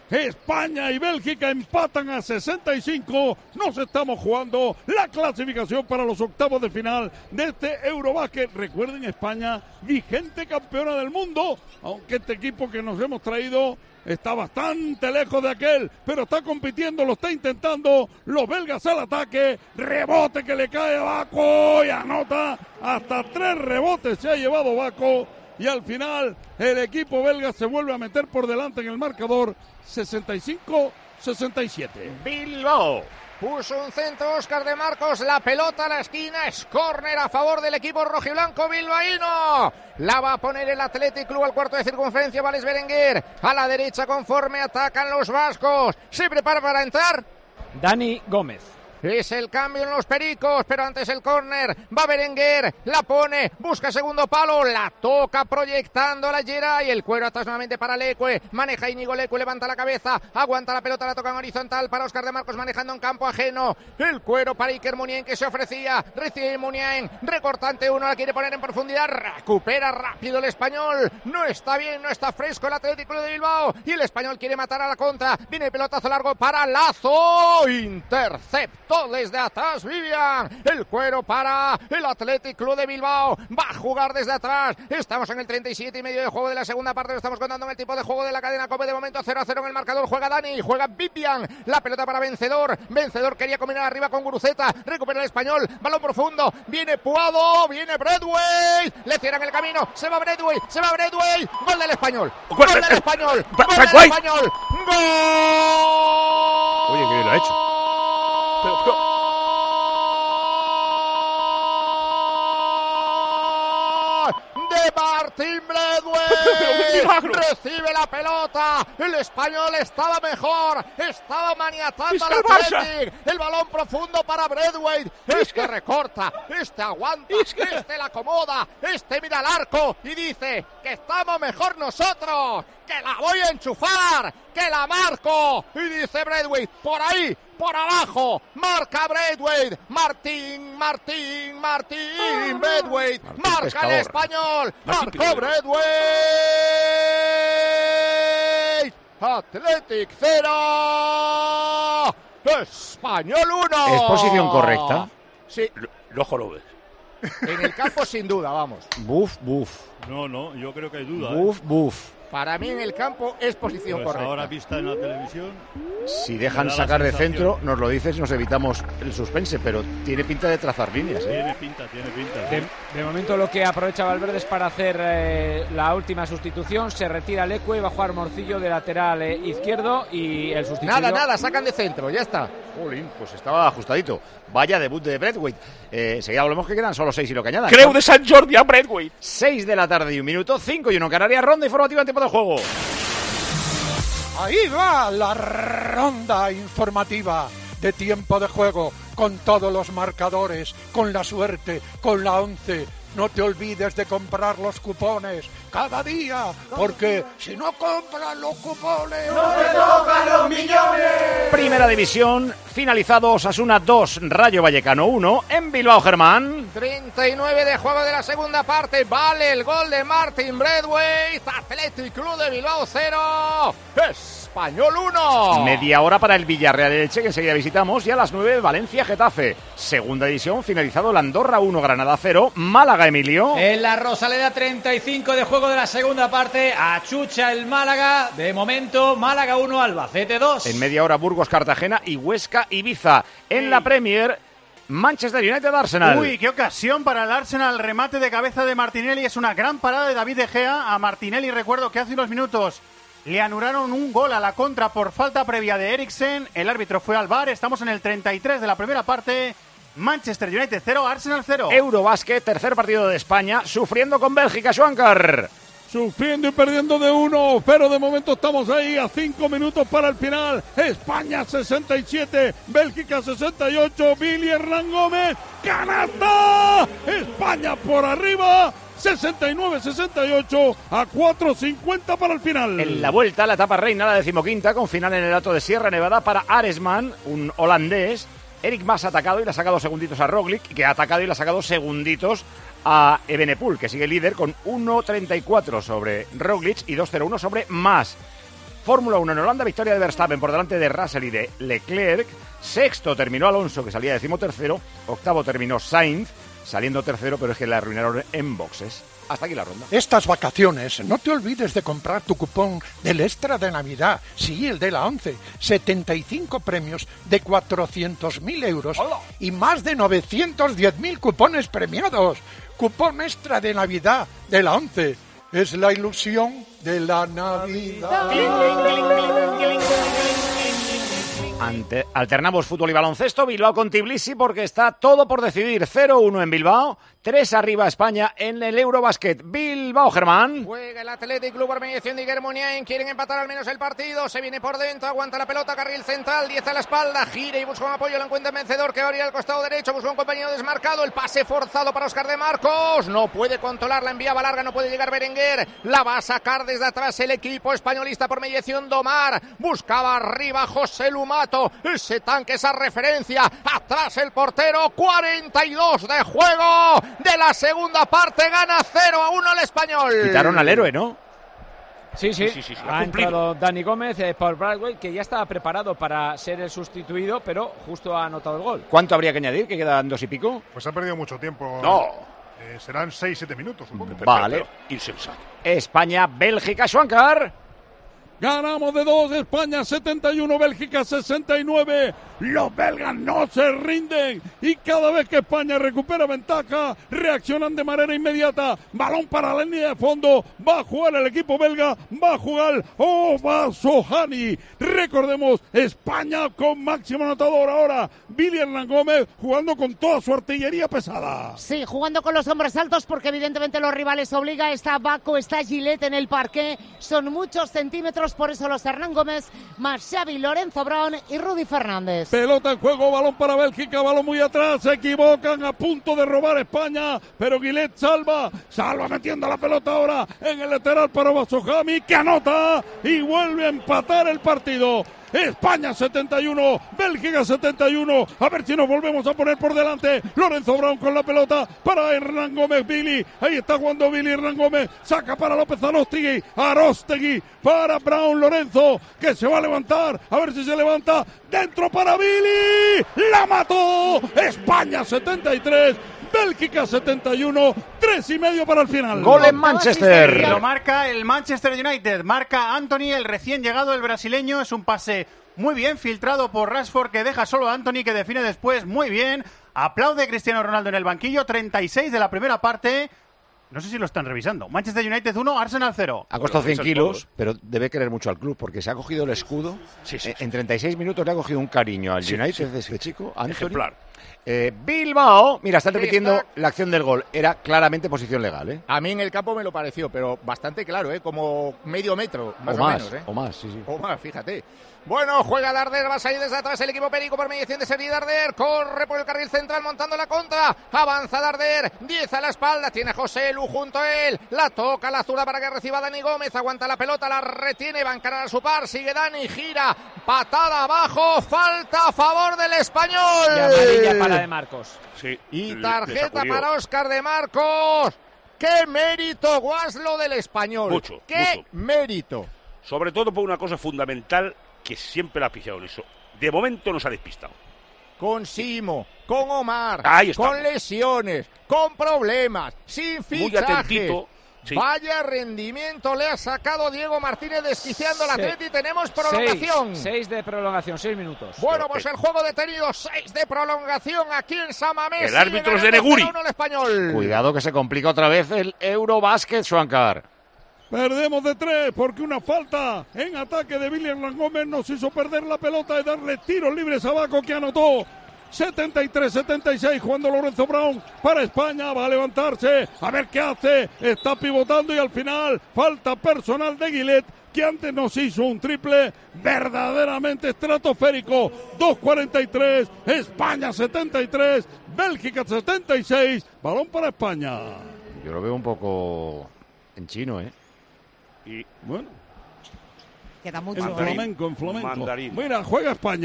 España y Bélgica empatan a sesenta y cinco. Nos estamos jugando la clasificación para los octavos de final de este Eurobásquet. Recuerden, España, vigente campeona del mundo, aunque este equipo que nos hemos traído está bastante lejos de aquel, pero está compitiendo, lo está intentando. Los belgas al ataque, rebote que le cae a Baco y anota. Hasta tres rebotes se ha llevado Baco. Y al final el equipo belga se vuelve a meter por delante en el marcador, sesenta y cinco sesenta y siete. Bilbao puso un centro Óscar de Marcos, la pelota a la esquina, es córner a favor del equipo rojiblanco bilbaíno. La va a poner el Athletic Club al cuarto de circunferencia, Vales Berenguer a la derecha conforme atacan los vascos. Se prepara para entrar Dani Gómez. Es el cambio en los pericos, pero antes el córner. Va Berenguer, la pone, busca segundo palo, la toca proyectando a la Geray. El cuero atrás nuevamente para Leque. Maneja Íñigo Leque, levanta la cabeza, aguanta la pelota, la toca en horizontal para Óscar de Marcos, manejando en campo ajeno. El cuero para Iker Muniain, que se ofrecía. Recibe Muniain, recortante uno, la quiere poner en profundidad. Recupera rápido el español. No está bien, no está fresco el Atlético Club de Bilbao. Y el español quiere matar a la contra. Viene el pelotazo largo para Lazo. Intercepto desde atrás Vivian, el cuero para el Athletic Club de Bilbao, va a jugar desde atrás. Estamos en el treinta y siete y medio de juego de la segunda parte, lo estamos contando en el tipo de juego de la cadena COPE. De momento cero a cero en el marcador, juega Dani, juega Vivian, la pelota para Vencedor, Vencedor quería combinar arriba con Guruceta, recupera el español, balón profundo, viene Puado, viene Bradway, le cierran el camino, se va Bradway, se va Bradway, gol del español, gol del español, gol del español, gol. Oye, que bien lo ha hecho. Pero, pero... de Martín Bradway, recibe la pelota, el español estaba mejor, estaba maniatando al Athletic, el balón profundo para Bradway, este recorta, este aguanta, este la acomoda, este mira al arco y dice que estamos mejor nosotros, que la voy a enchufar, que la marco, y dice Bradway, por ahí, por abajo, marca Bradway, Martín, Martín, Martín, Bradway, marca pescador. El español, Martín marcó Bradway, Athletic cero, Español uno. ¿Es posición correcta? Sí. El ojo lo ves. En el campo sin duda, vamos. Buf, buf. No, no, yo creo que hay duda. Buf, ¿eh? buf. Para mí en el campo es posición pues correcta. Ahora vista en la televisión. Si dejan sacar de centro, nos lo dices y nos evitamos el suspense, pero tiene pinta de trazar líneas. ¿eh? Tiene pinta, tiene pinta. De, de momento lo que aprovecha Valverde es para hacer eh, la última sustitución. Se retira Leque, va a jugar Morcillo de lateral eh, izquierdo y el sustituto. Nada, nada, sacan de centro, ya está. Jolín, pues estaba ajustadito. Vaya debut de Braithwaite. Eh, seguida hablamos que quedan solo seis y lo que añadan. Creu de Sant Jordi a Braithwaite. seis de la tarde y un minuto, cinco y uno Canarias, ronda informativa en tiempo de juego. Ahí va la ronda informativa de tiempo de juego, con todos los marcadores, con la suerte, con la once. No te olvides de comprar los cupones cada día, porque si no compras los cupones... ¡No te tocan los millones! Primera división, finalizado Osasuna dos, Rayo Vallecano uno, en Bilbao, Germán. treinta y nueve de juego de la segunda parte, vale el gol de Martin Braithwaite, Athletic Club de Bilbao cero, Español uno. Media hora para el Villarreal Elche, que enseguida visitamos, y a las nueve Valencia Getafe. Segunda división, finalizado el Andorra uno, Granada cero, Málaga, Emilio. En la Rosaleda, treinta y cinco de juego de la segunda parte, achucha el Málaga, de momento Málaga uno, Albacete dos. En media hora Burgos, Cartagena y Huesca, Ibiza. En sí. La Premier, Manchester United, Arsenal. Uy, qué ocasión para el Arsenal, remate de cabeza de Martinelli, es una gran parada de David De Gea a Martinelli. Recuerdo que hace unos minutos le anularon un gol a la contra por falta previa de Eriksen, el árbitro fue al V A R, estamos en el treinta y tres de la primera parte. Manchester United cero, Arsenal cero. Eurobásquet, tercer partido de España, sufriendo con Bélgica, Schwankar. Sufriendo y perdiendo de uno, pero de momento estamos ahí a cinco minutos para el final. España sesenta y siete, Bélgica sesenta y ocho, Billy Hernán Gómez, ¡canasta! España por arriba, sesenta y nueve sesenta y ocho a cuatro cincuenta para el final. En la vuelta, la etapa reina, la decimoquinta, con final en el Alto de Sierra Nevada para Aresman, un holandés. Eric Mas ha atacado y le ha sacado segunditos a Roglic, que ha atacado y le ha sacado segunditos a Evenepoel, que sigue líder con uno treinta y cuatro sobre Roglic y dos cero uno sobre Mas. Fórmula uno en Holanda, victoria de Verstappen por delante de Russell y de Leclerc. Sexto terminó Alonso, que salía decimotercero. Octavo terminó Sainz, saliendo tercero, pero es que le arruinaron en boxes. Hasta aquí la ronda. Estas vacaciones, no te olvides de comprar tu cupón del Extra de Navidad, sí, el de la once. setenta y cinco premios de cuatrocientos mil euros ¡Hola! Y más de novecientos diez mil cupones premiados. Cupón Extra de Navidad de la once. Es la ilusión de la Navidad. Ante, alternamos fútbol y baloncesto. Bilbao con Tbilisi porque está todo por decidir. cero uno en Bilbao, tres arriba España en el Eurobasket. Bilbao, Germán. Juega el Athletic Club por mediación de Iker Muniain. Quieren empatar al menos el partido. Se viene por dentro, aguanta la pelota, carril central, diez a la espalda, gira y busca un apoyo. Lo encuentra el vencedor que va a ir al costado derecho. Busca un compañero desmarcado. El pase forzado para Óscar de Marcos. No puede controlar, la enviaba larga, no puede llegar Berenguer. La va a sacar desde atrás el equipo españolista por mediación de Omar. Buscaba arriba José Lumato. Ese tanque, esa referencia. Atrás el portero. cuarenta y dos de juego de la segunda parte. Gana cero a uno el español. Quitaron al héroe, ¿no? Sí, sí, sí, sí, sí, ha, ha entrado Dani Gómez eh, por Bradway, que ya estaba preparado para ser el sustituido, pero justo ha anotado el gol. ¿Cuánto habría que añadir? ¿Que quedan dos y pico? Pues ha perdido mucho tiempo. No. Eh, serán seis siete minutos, supongo. Vale. Insensato. España, Bélgica, Schwankar. Ganamos de dos, España setenta y uno, Bélgica sesenta y nueve. Los belgas no se rinden y cada vez que España recupera ventaja, reaccionan de manera inmediata. Balón para la línea de fondo, va a jugar el equipo belga, va a jugar Obasohani. Recordemos, España con máximo anotador ahora, Billy Hernán Gómez jugando con toda su artillería pesada. Sí, jugando con los hombres altos porque evidentemente los rivales obliga. Está Baco, está Gillette en el parqué, son muchos centímetros, por eso los Hernán Gómez, más Xavi, Lorenzo Brown y Rudy Fernández. Pelota en juego, balón para Bélgica, balón muy atrás, se equivocan, a punto de robar España, pero Gillette salva, salva metiendo la pelota ahora en el lateral para Obasohani, que anota y vuelve a empatar el partido. España setenta y uno, Bélgica setenta y uno. A ver si nos volvemos a poner por delante. Lorenzo Brown con la pelota para Hernán Gómez. Billy, ahí está jugando Billy. Hernán Gómez saca para López Arostegui. Arostegui para Brown. Lorenzo que se va a levantar. A ver si se levanta. Dentro para Billy. La mató. España setenta y tres. Bélgica setenta y uno, tres y medio para el final. Gol en Manchester. Lo marca el Manchester United. Marca Anthony, el recién llegado, el brasileño. Es un pase muy bien filtrado por Rashford, que deja solo a Anthony, que define después muy bien. Aplaude Cristiano Ronaldo en el banquillo. treinta y seis de la primera parte. No sé si lo están revisando. Manchester United uno, Arsenal cero. Ha costado cien kilos, pero debe querer mucho al club porque se ha cogido el escudo. Sí, sí, sí. En treinta y seis minutos le ha cogido un cariño al Sí, United sí. de este chico, Anthony. Ejemplar. Eh, Bilbao, mira, están Sí, repitiendo está. la acción del gol. Era claramente posición legal, ¿eh? A mí en el campo me lo pareció, pero bastante claro, ¿eh? Como medio metro, más o, o, más, menos, ¿eh? o más, sí, sí. O más, fíjate. Bueno, juega Darder, va a salir desde atrás el equipo Perico por mediación de Sergi Darder. Corre por el carril central montando la contra. Avanza Darder, diez a la espalda. Tiene José Lu junto a él. La toca la zurda para que reciba Dani Gómez. Aguanta la pelota, la retiene, va a encarar a su par. Sigue Dani, gira. Patada abajo, falta a favor del español. Y amarilla para De Marcos. Sí. Y le- tarjeta le sacudió. para Óscar de Marcos. ¡Qué mérito, Guaslo, del español! Mucho, ¡Qué mucho. mérito! Sobre todo por una cosa fundamental que siempre la ha pillado en eso. De momento nos ha despistado. Con Simo, con Omar, Ahí estamos. con lesiones, con problemas, sin Muy fichajes. atentito. Sí. Vaya rendimiento le ha sacado Diego Martínez desquiciando la Sí. Atleti. Tenemos prolongación. Seis, seis de prolongación, seis minutos. Bueno, pues el juego detenido, seis de prolongación aquí en San Mamés. El árbitro es de Neguri. El español. Cuidado que se complica otra vez el Eurobasket, Schwankar. Perdemos de tres porque una falta en ataque de Billy Hernán Gómez nos hizo perder la pelota y darle tiros libres a Baco, que anotó. setenta y tres setenta y seis jugando Lorenzo Brown para España, va a levantarse, a ver qué hace, está pivotando y al final falta personal de Gillette, que antes nos hizo un triple verdaderamente estratosférico. dos cuarenta y tres, España setenta y tres, Bélgica setenta y seis, balón para España. Yo lo veo un poco en chino, ¿eh? Y bueno, Queda mucho. en ¿eh? flamenco, en flamenco. Mandarín. Mira, juega España.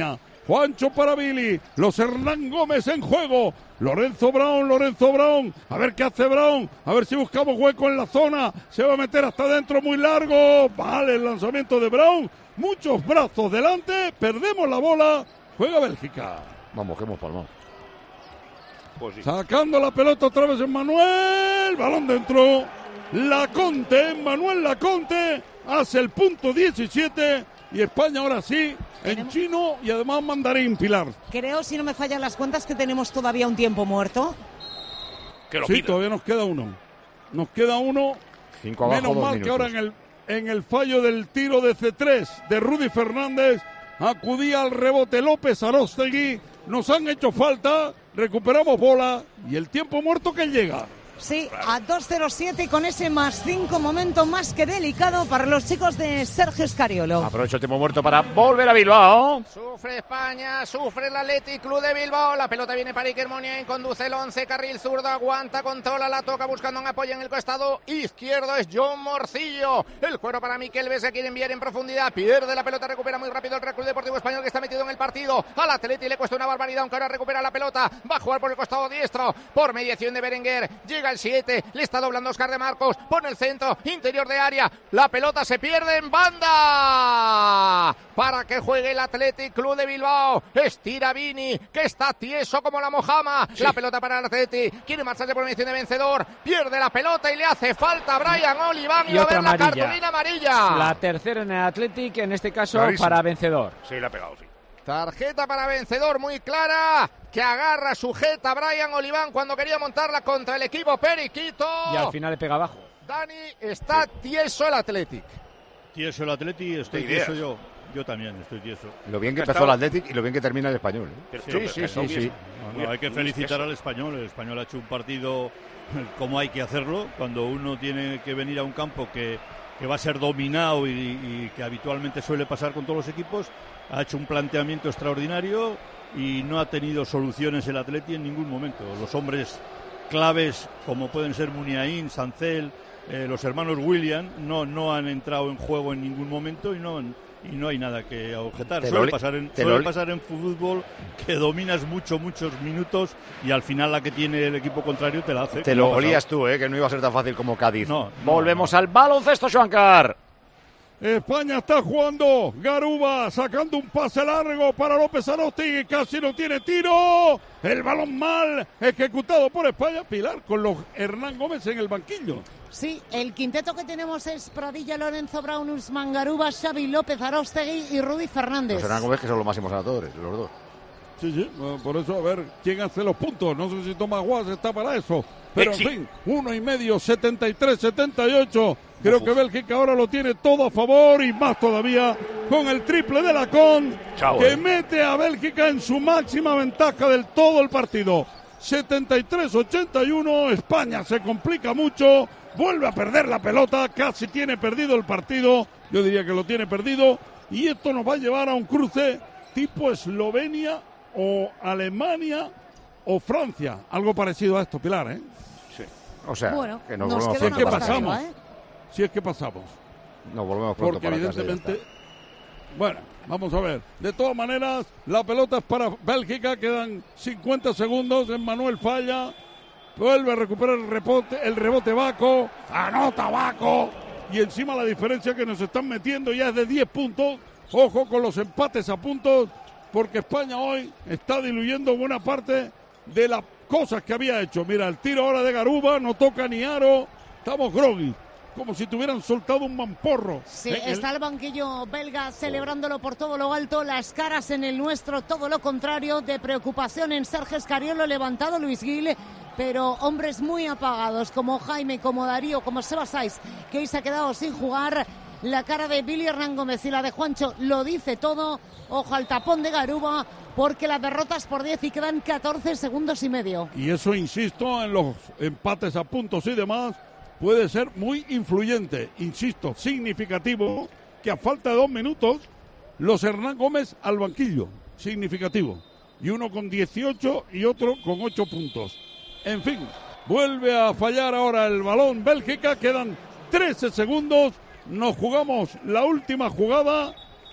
Juancho para Billy, los Hernán Gómez en juego, Lorenzo Brown, Lorenzo Brown, a ver qué hace Brown, a ver si buscamos hueco en la zona, se va a meter hasta adentro muy largo, vale el lanzamiento de Brown, muchos brazos delante, perdemos la bola, juega Bélgica. Vamos, que hemos palmado. Pues sí. Sacando la pelota otra vez en Manuel, balón dentro, Laconte, Manuel Laconte, hace el punto diecisiete y España ahora sí, en chino y además mandarín, Pilar. Creo, si no me fallan las cuentas, que tenemos todavía un tiempo muerto. Que lo sí, pida. todavía nos queda uno. Nos queda uno. Cinco abajo, Menos dos mal minutos. que ahora en el, en el fallo del tiro de C tres de Rudy Fernández acudía al rebote López Aróstegui. Nos han hecho falta, recuperamos bola y el tiempo muerto que llega. Sí, a dos cero siete y con ese más cinco, momento más que delicado para los chicos de Sergio Scariolo. Aprovecho el tiempo muerto para volver a Bilbao. Sufre España, sufre el Athletic Club de Bilbao. La pelota viene para Iker Muniain, conduce el once, carril zurdo, aguanta, controla, la toca buscando un apoyo en el costado izquierdo. Es John Morcillo. El cuero para Miquel Ves, que quiere enviar en profundidad. Pierde la pelota, recupera muy rápido el Real Club Deportivo Español, que está metido en el partido. Al Athletic le cuesta una barbaridad, aunque ahora recupera la pelota. Va a jugar por el costado diestro, por mediación de Berenguer. Llega el siete, le está doblando Oscar de Marcos, pone el centro, interior de área, la pelota se pierde en banda para que juegue el Athletic Club de Bilbao. Estira Vini, que está tieso como la mojama. Sí. La pelota para el Athletic, quiere marcharse por mediación de Vencedor, pierde la pelota y le hace falta a Brian Oliván y, y va a ver la amarilla. Cartulina amarilla. La tercera en el Athletic, en este caso Clarísimo. Para Vencedor. Sí, le ha pegado, sí. Tarjeta para Vencedor muy clara, que agarra, sujeta a Brian Oliván cuando quería montarla contra el equipo periquito. Y al final le pega abajo. Dani, está sí. tieso el Athletic. Tieso el Athletic, estoy tieso yo. Yo también estoy tieso. Lo bien que empezó el Athletic y lo bien que termina el Español. ¿eh? Sí, sí, sí. sí, sí. No, no, hay que felicitar al Español. El Español ha hecho un partido como hay que hacerlo. Cuando uno tiene que venir a un campo que, que va a ser dominado y, y que habitualmente suele pasar con todos los equipos, ha hecho un planteamiento extraordinario y no ha tenido soluciones el Atleti en ningún momento. Los hombres claves, como pueden ser Muniain, Sancel, eh, los hermanos William, no, no han entrado en juego en ningún momento y no, y no hay nada que objetar. Suele, li- pasar, en, suele pasar en fútbol que dominas mucho, muchos minutos y al final la que tiene el equipo contrario te la hace. Te lo olías tú, ¿eh? Que no iba a ser tan fácil como Cádiz. No, no, Volvemos no. al baloncesto, Schwankar. España está jugando, Garuba sacando un pase largo para López Aróstegui, casi no tiene tiro, el balón mal ejecutado por España, Pilar, con los Hernán Gómez en el banquillo. Sí, el quinteto que tenemos es Pradilla, Lorenzo Brown, Usman Garuba, Xavi López Aróstegui y Rudy Fernández. Los Hernán Gómez, que son los máximos anotadores, los dos. Sí, sí, por eso a ver quién hace los puntos, no sé si Tomás Guas está para eso, pero en fin, uno y medio, setenta y tres setenta y ocho. Creo que Bélgica ahora lo tiene todo a favor y más todavía con el triple de Lacón, Chao, que eh. mete a Bélgica en su máxima ventaja del todo el partido. setenta y tres ochenta y uno, España se complica mucho, vuelve a perder la pelota, casi tiene perdido el partido, yo diría que lo tiene perdido, y esto nos va a llevar a un cruce tipo Eslovenia o Alemania o Francia, algo parecido a esto, Pilar, ¿eh? Sí. O sea, bueno, que nos, nos volvemos queda ¿Qué una pasamos? arriba, ¿eh? Si es que pasamos. Nos volvemos pronto. Porque para evidentemente, casa bueno, vamos a ver. De todas maneras, la pelota es para Bélgica, quedan cincuenta segundos, Emmanuel falla, vuelve a recuperar el rebote, el rebote Baco, anota Baco, y encima la diferencia que nos están metiendo ya es de diez puntos. Ojo con los empates a puntos, porque España hoy está diluyendo buena parte de las cosas que había hecho. Mira, el tiro ahora de Garuba, no toca ni aro, estamos groggy, como si tuvieran soltado un mamporro. Sí, el... está el banquillo belga celebrándolo por todo lo alto, las caras en el nuestro, todo lo contrario, de preocupación en Sergio Scariolo, levantado Luis Gil, pero hombres muy apagados, como Jaime, como Darío, como Sebas Saiz, que hoy se ha quedado sin jugar. La cara de Billy Hernán Gómez y la de Juancho lo dice todo. Ojo al tapón de Garuba, porque la derrota es por diez y quedan catorce segundos y medio. Y eso, insisto, en los empates a puntos y demás, puede ser muy influyente, insisto, significativo, que a falta de dos minutos, los Hernán Gómez al banquillo, significativo. Y uno con dieciocho y otro con ocho puntos. En fin, vuelve a fallar ahora el balón Bélgica, quedan trece segundos, nos jugamos la última jugada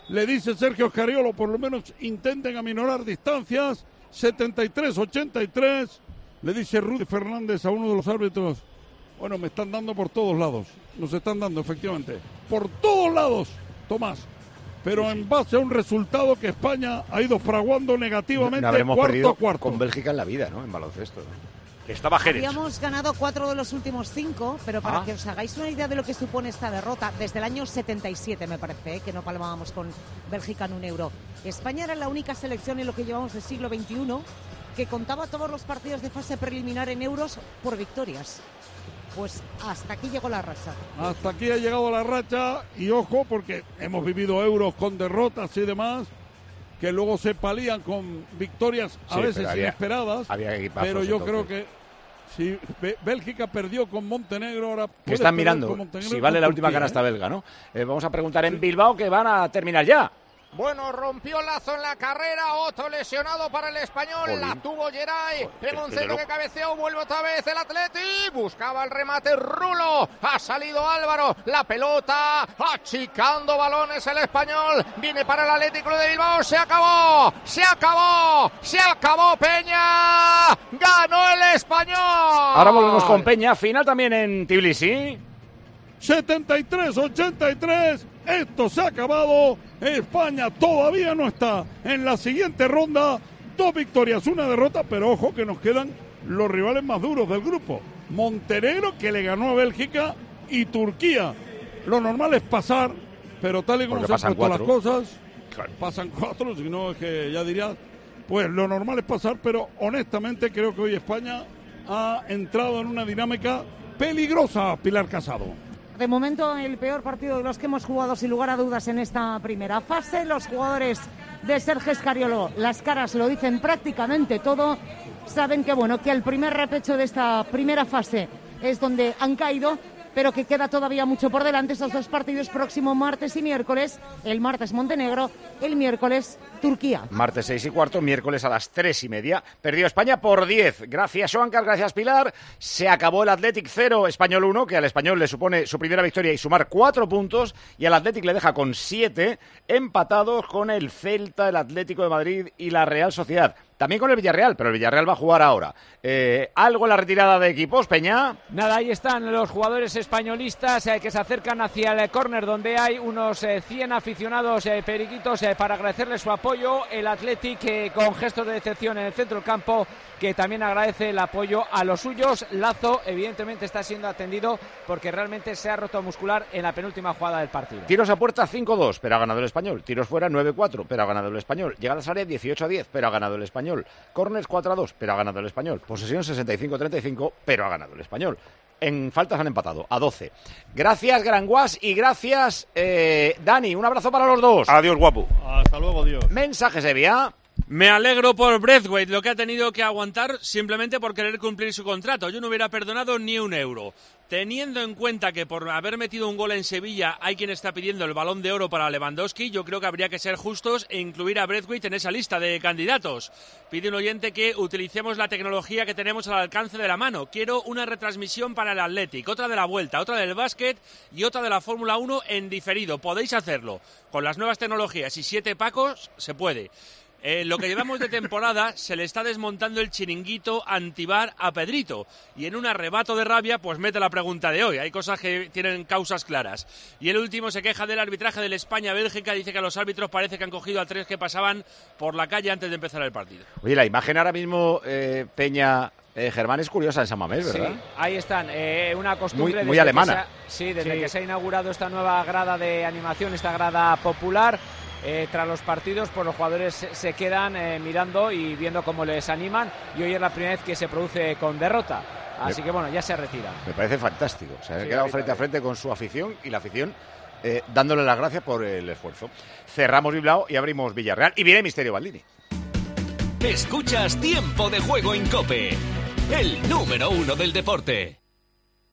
Le dice Sergio Scariolo, por lo menos intenten aminorar distancias. setenta y tres ochenta y tres. Le dice Rudy Fernández a uno de los árbitros. Bueno, me están dando por todos lados. Nos están dando, efectivamente. Por todos lados, Tomás. Pero en base a un resultado que España ha ido fraguando negativamente no habremos cuarto perdido a cuarto. Con Bélgica en la vida, ¿no? En baloncesto. Estaba Jerez. Habíamos ganado cuatro de los últimos cinco, pero para Ah. que os hagáis una idea de lo que supone esta derrota, desde el año setenta y siete me parece, ¿eh? que no palmábamos con Bélgica en un euro. España era la única selección en lo que llevamos del siglo veintiuno que contaba todos los partidos de fase preliminar en euros por victorias. Pues hasta aquí llegó la racha. Hasta aquí ha llegado la racha y ojo porque hemos vivido euros con derrotas y demás que luego se palían con victorias a Sí, veces pero había- inesperadas. había equipazos, pero yo entonces. creo que si Bé- Bélgica perdió con Montenegro, ahora Que puede están perder mirando con Montenegro si y vale con la última Turquía, canasta ¿eh? belga, ¿no? Eh, vamos a preguntar en Bilbao que van a terminar ya. Bueno, rompió lazo en la carrera, otro lesionado para el español, Jolín. la tuvo Geray, en un desde centro luego. que cabeceó, vuelve otra vez el Atleti, buscaba el remate Rulo, ha salido Álvaro, la pelota, achicando balones el español, viene para el Atlético de Bilbao, se acabó, se acabó, se acabó Peña, ganó el español. Ahora volvemos con Peña, final también en Tbilisi. setenta y tres ochenta y tres. Esto se ha acabado. España todavía no está en la siguiente ronda. Dos victorias, una derrota, pero ojo que nos quedan los rivales más duros del grupo. Montenegro, que le ganó a Bélgica, y Turquía. Lo normal es pasar, pero tal y como Porque se han pasan puesto las cuatro. cosas, pasan cuatro, si no es que ya dirías, pues lo normal es pasar, pero honestamente creo que hoy España ha entrado en una dinámica peligrosa, Pilar Casado. De momento, el peor partido de los que hemos jugado, sin lugar a dudas, en esta primera fase. Los jugadores de Sergio Scariolo, las caras lo dicen prácticamente todo. Saben que, bueno, que el primer repecho de esta primera fase es donde han caído, pero que queda todavía mucho por delante. Esos dos partidos, próximo martes y miércoles. El martes Montenegro, el miércoles Turquía. Martes seis y cuarto, miércoles a las tres y media. Perdió España por diez. Gracias, Joankar, gracias, Pilar. Se acabó el Athletic cero, Español uno, que al Español le supone su primera victoria y sumar cuatro puntos. Y al Athletic le deja con siete, empatados con el Celta, el Atlético de Madrid y la Real Sociedad. También con el Villarreal, pero el Villarreal va a jugar ahora. Eh, ¿Algo en la retirada de equipos, Peña? Nada, ahí están los jugadores españolistas eh, que se acercan hacia el córner, donde hay unos eh, cien aficionados eh, periquitos eh, para agradecerles su apoyo. El Athletic eh, con gestos de decepción en el centro del campo, que también agradece el apoyo a los suyos. Lazo, evidentemente, está siendo atendido porque realmente se ha roto muscular en la penúltima jugada del partido. Tiros a puerta cinco dos, pero ha ganado el Español. Tiros fuera nueve cuatro, pero ha ganado el Español. Llegadas a área dieciocho a diez, pero ha ganado el Español. Corners cuatro a dos, pero ha ganado el Español. Posesión sesenta y cinco treinta y cinco, pero ha ganado el Español. En faltas han empatado a doce. Gracias, Granguas, y gracias, eh, Dani. Un abrazo para los dos. Adiós, guapo. Hasta luego, Dios. Mensajes de vía. Me alegro por Braithwaite, lo que ha tenido que aguantar simplemente por querer cumplir su contrato. Yo no hubiera perdonado ni un euro. Teniendo en cuenta que por haber metido un gol en Sevilla hay quien está pidiendo el Balón de Oro para Lewandowski, yo creo que habría que ser justos e incluir a Braithwaite en esa lista de candidatos. Pide un oyente que utilicemos la tecnología que tenemos al alcance de la mano. Quiero una retransmisión para el Athletic, otra de la Vuelta, otra del básquet y otra de la Fórmula uno en diferido. Podéis hacerlo. Con las nuevas tecnologías y siete pacos se puede. En eh, lo que llevamos de temporada se le está desmontando el chiringuito antibar a Pedrito y en un arrebato de rabia pues mete la pregunta de hoy. Hay cosas que tienen causas claras. Y el último se queja del arbitraje del España-Bélgica, dice que a los árbitros parece que han cogido a tres que pasaban por la calle antes de empezar el partido. Oye, la imagen ahora mismo, eh, Peña, eh, Germán, es curiosa en San Mamés, ¿verdad? Sí, ahí están, eh, una costumbre... Muy, muy alemana. Se ha, sí, desde sí. que se ha inaugurado esta nueva grada de animación, esta grada popular... Eh, tras los partidos, pues los jugadores se, se quedan eh, mirando y viendo cómo les animan, y hoy es la primera vez que se produce con derrota, así me, que bueno, ya se retira. Me parece fantástico, o sea, se ha sí, quedado frente a frente con su afición y la afición eh, dándole las gracias por el esfuerzo. Cerramos Bilbao y abrimos Villarreal y viene Misterio Baldini. Escuchas Tiempo de Juego en COPE, el número uno del deporte.